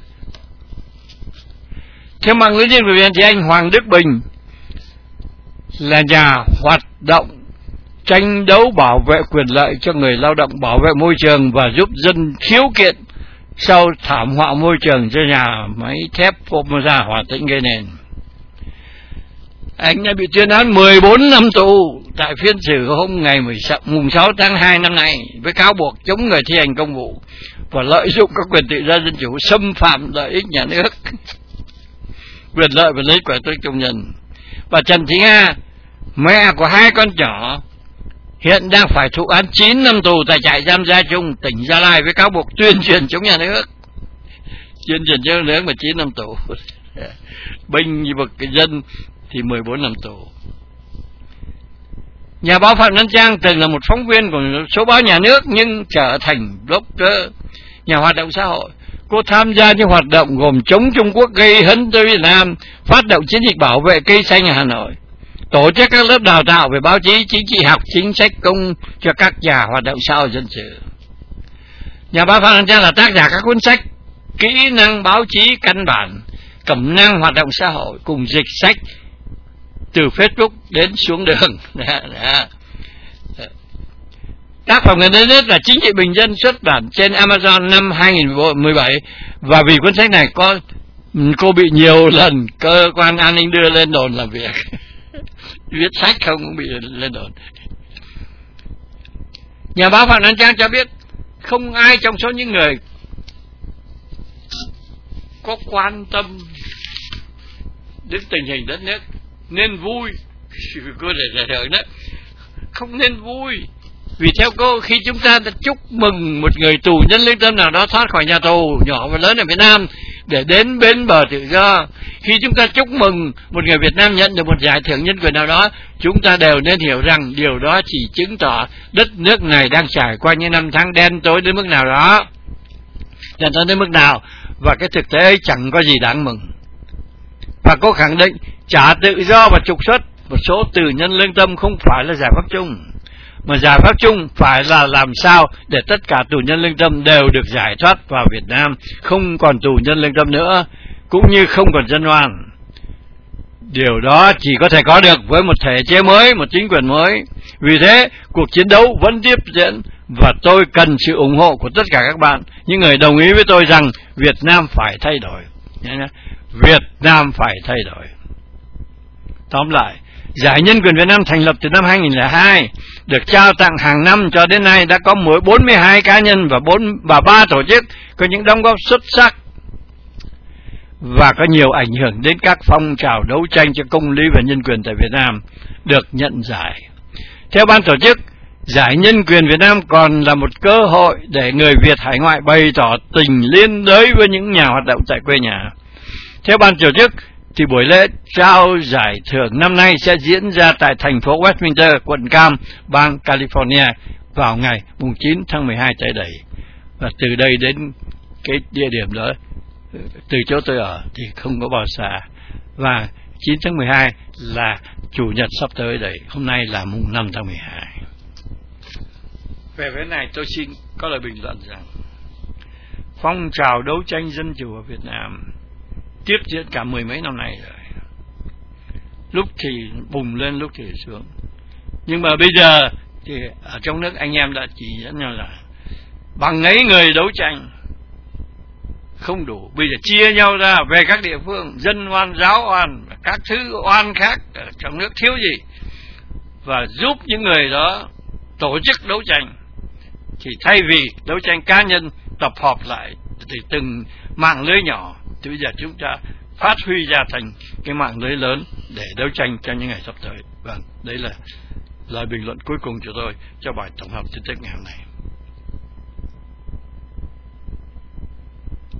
Theo mạng lưới nhân quyền thì anh Hoàng Đức Bình là nhà hoạt động tranh đấu bảo vệ quyền lợi cho người lao động, bảo vệ môi trường và giúp dân khiếu kiện sau thảm họa môi trường cho nhà máy thép Formosa Hà Tĩnh gây nên. Anh đã bị tuyên án mười bốn năm tù tại phiên xử hôm ngày mùng sáu tháng hai năm nay với cáo buộc chống người thi hành công vụ và lợi dụng các quyền tự do dân chủ, xâm phạm lợi ích nhà nước, quyền lợi và lợi ích của tổ chức công nhân. Và Trần Thị Nga, mẹ của hai con nhỏ, hiện đang phải thụ án chín năm tù tại trại giam Gia Trung, tỉnh Gia Lai với cáo buộc tuyên truyền chống nhà nước. Tuyên truyền chống nhà nước mà chín năm tù. Binh vực dân thì mười bốn năm tù. Nhà báo Phạm Văn Trang từng là một phóng viên của số báo nhà nước nhưng trở thành blogger, nhà hoạt động xã hội. Cô tham gia những hoạt động gồm chống Trung Quốc gây hấn tới Việt Nam, phát động chiến dịch bảo vệ cây xanh ở Hà Nội, tổ chức các lớp đào tạo về báo chí, chính trị học, chính sách công cho các nhà hoạt động xã hội dân sự. Nhà báo Phạm Văn Trang là tác giả các cuốn sách Kỹ năng báo chí căn bản, Cẩm năng hoạt động xã hội cùng dịch sách từ Facebook đến xuống đường. Tác phẩm gần đây nhất là Chính trị bình dân, xuất bản trên Amazon năm hai nghìn không trăm mười bảy, và vì cuốn sách này có cô bị nhiều lần cơ quan an ninh đưa lên đồn làm việc. Viết sách không cũng bị lên đồn. Nhà báo Phạm Văn Trang cho biết không ai trong số những người có quan tâm đến tình hình đất nước nên vui Cô để đời đó không nên vui. Vì theo cô, khi chúng ta đã chúc mừng một người tù nhân lương tâm nào đó thoát khỏi nhà tù nhỏ và lớn ở Việt Nam để đến bến bờ tự do, khi chúng ta chúc mừng một người Việt Nam nhận được một giải thưởng nhân quyền nào đó, chúng ta đều nên hiểu rằng điều đó chỉ chứng tỏ đất nước này đang trải qua những năm tháng đen tối đến mức nào đó, đen tối đến mức nào, và cái thực tế ấy chẳng có gì đáng mừng. Và cô khẳng định trả tự do và trục xuất một số tù nhân lương tâm không phải là giải pháp chung, mà giải pháp chung phải là làm sao để tất cả tù nhân lương tâm đều được giải thoát vào Việt Nam, không còn tù nhân lương tâm nữa, cũng như không còn dân oan. Điều đó chỉ có thể có được với một thể chế mới, một chính quyền mới. Vì thế, cuộc chiến đấu vẫn tiếp diễn, và tôi cần sự ủng hộ của tất cả các bạn, những người đồng ý với tôi rằng Việt Nam phải thay đổi. Việt Nam phải thay đổi. Tóm lại, Giải Nhân quyền Việt Nam thành lập từ năm hai nghìn lẻ hai, được trao tặng hàng năm cho đến nay đã có mỗi bốn mươi hai cá nhân và bốn và ba tổ chức có những đóng góp xuất sắc và có nhiều ảnh hưởng đến các phong trào đấu tranh cho công lý và nhân quyền tại Việt Nam được nhận giải. Theo ban tổ chức, Giải Nhân quyền Việt Nam còn là một cơ hội để người Việt hải ngoại bày tỏ tình liên đới với những nhà hoạt động tại quê nhà. Theo ban tổ chức, thì buổi lễ trao giải thưởng năm nay sẽ diễn ra tại thành phố Westminster, quận Cam, bang California vào ngày chín tháng mười hai tới đây. Và từ đây đến cái địa điểm đó, từ chỗ tôi ở thì không có bao xa. Và chín tháng mười hai là Chủ nhật sắp tới đây. Hôm nay là mùng năm tháng mười hai. Về vấn này tôi xin có lời bình luận rằng phong trào đấu tranh dân chủ ở Việt Nam tiếp diễn cả mười mấy năm nay rồi. Lúc thì bùng lên, lúc thì xuống. Nhưng mà bây giờ thì ở trong nước anh em đã chỉ dẫn nhau là bằng ấy người đấu tranh không đủ, bây giờ chia nhau ra về các địa phương, dân oan, giáo oan, các thứ oan khác ở trong nước thiếu gì, và giúp những người đó tổ chức đấu tranh. Thì thay vì đấu tranh cá nhân tập hợp lại thì từng mạng lưới nhỏ, thì bây giờ chúng ta phát huy ra thành cái mạng lưới lớn để đấu tranh trong những ngày sắp tới. Vâng, đấy là lời bình luận cuối cùng của tôi cho bài tổng hợp tin tức ngày hôm nay.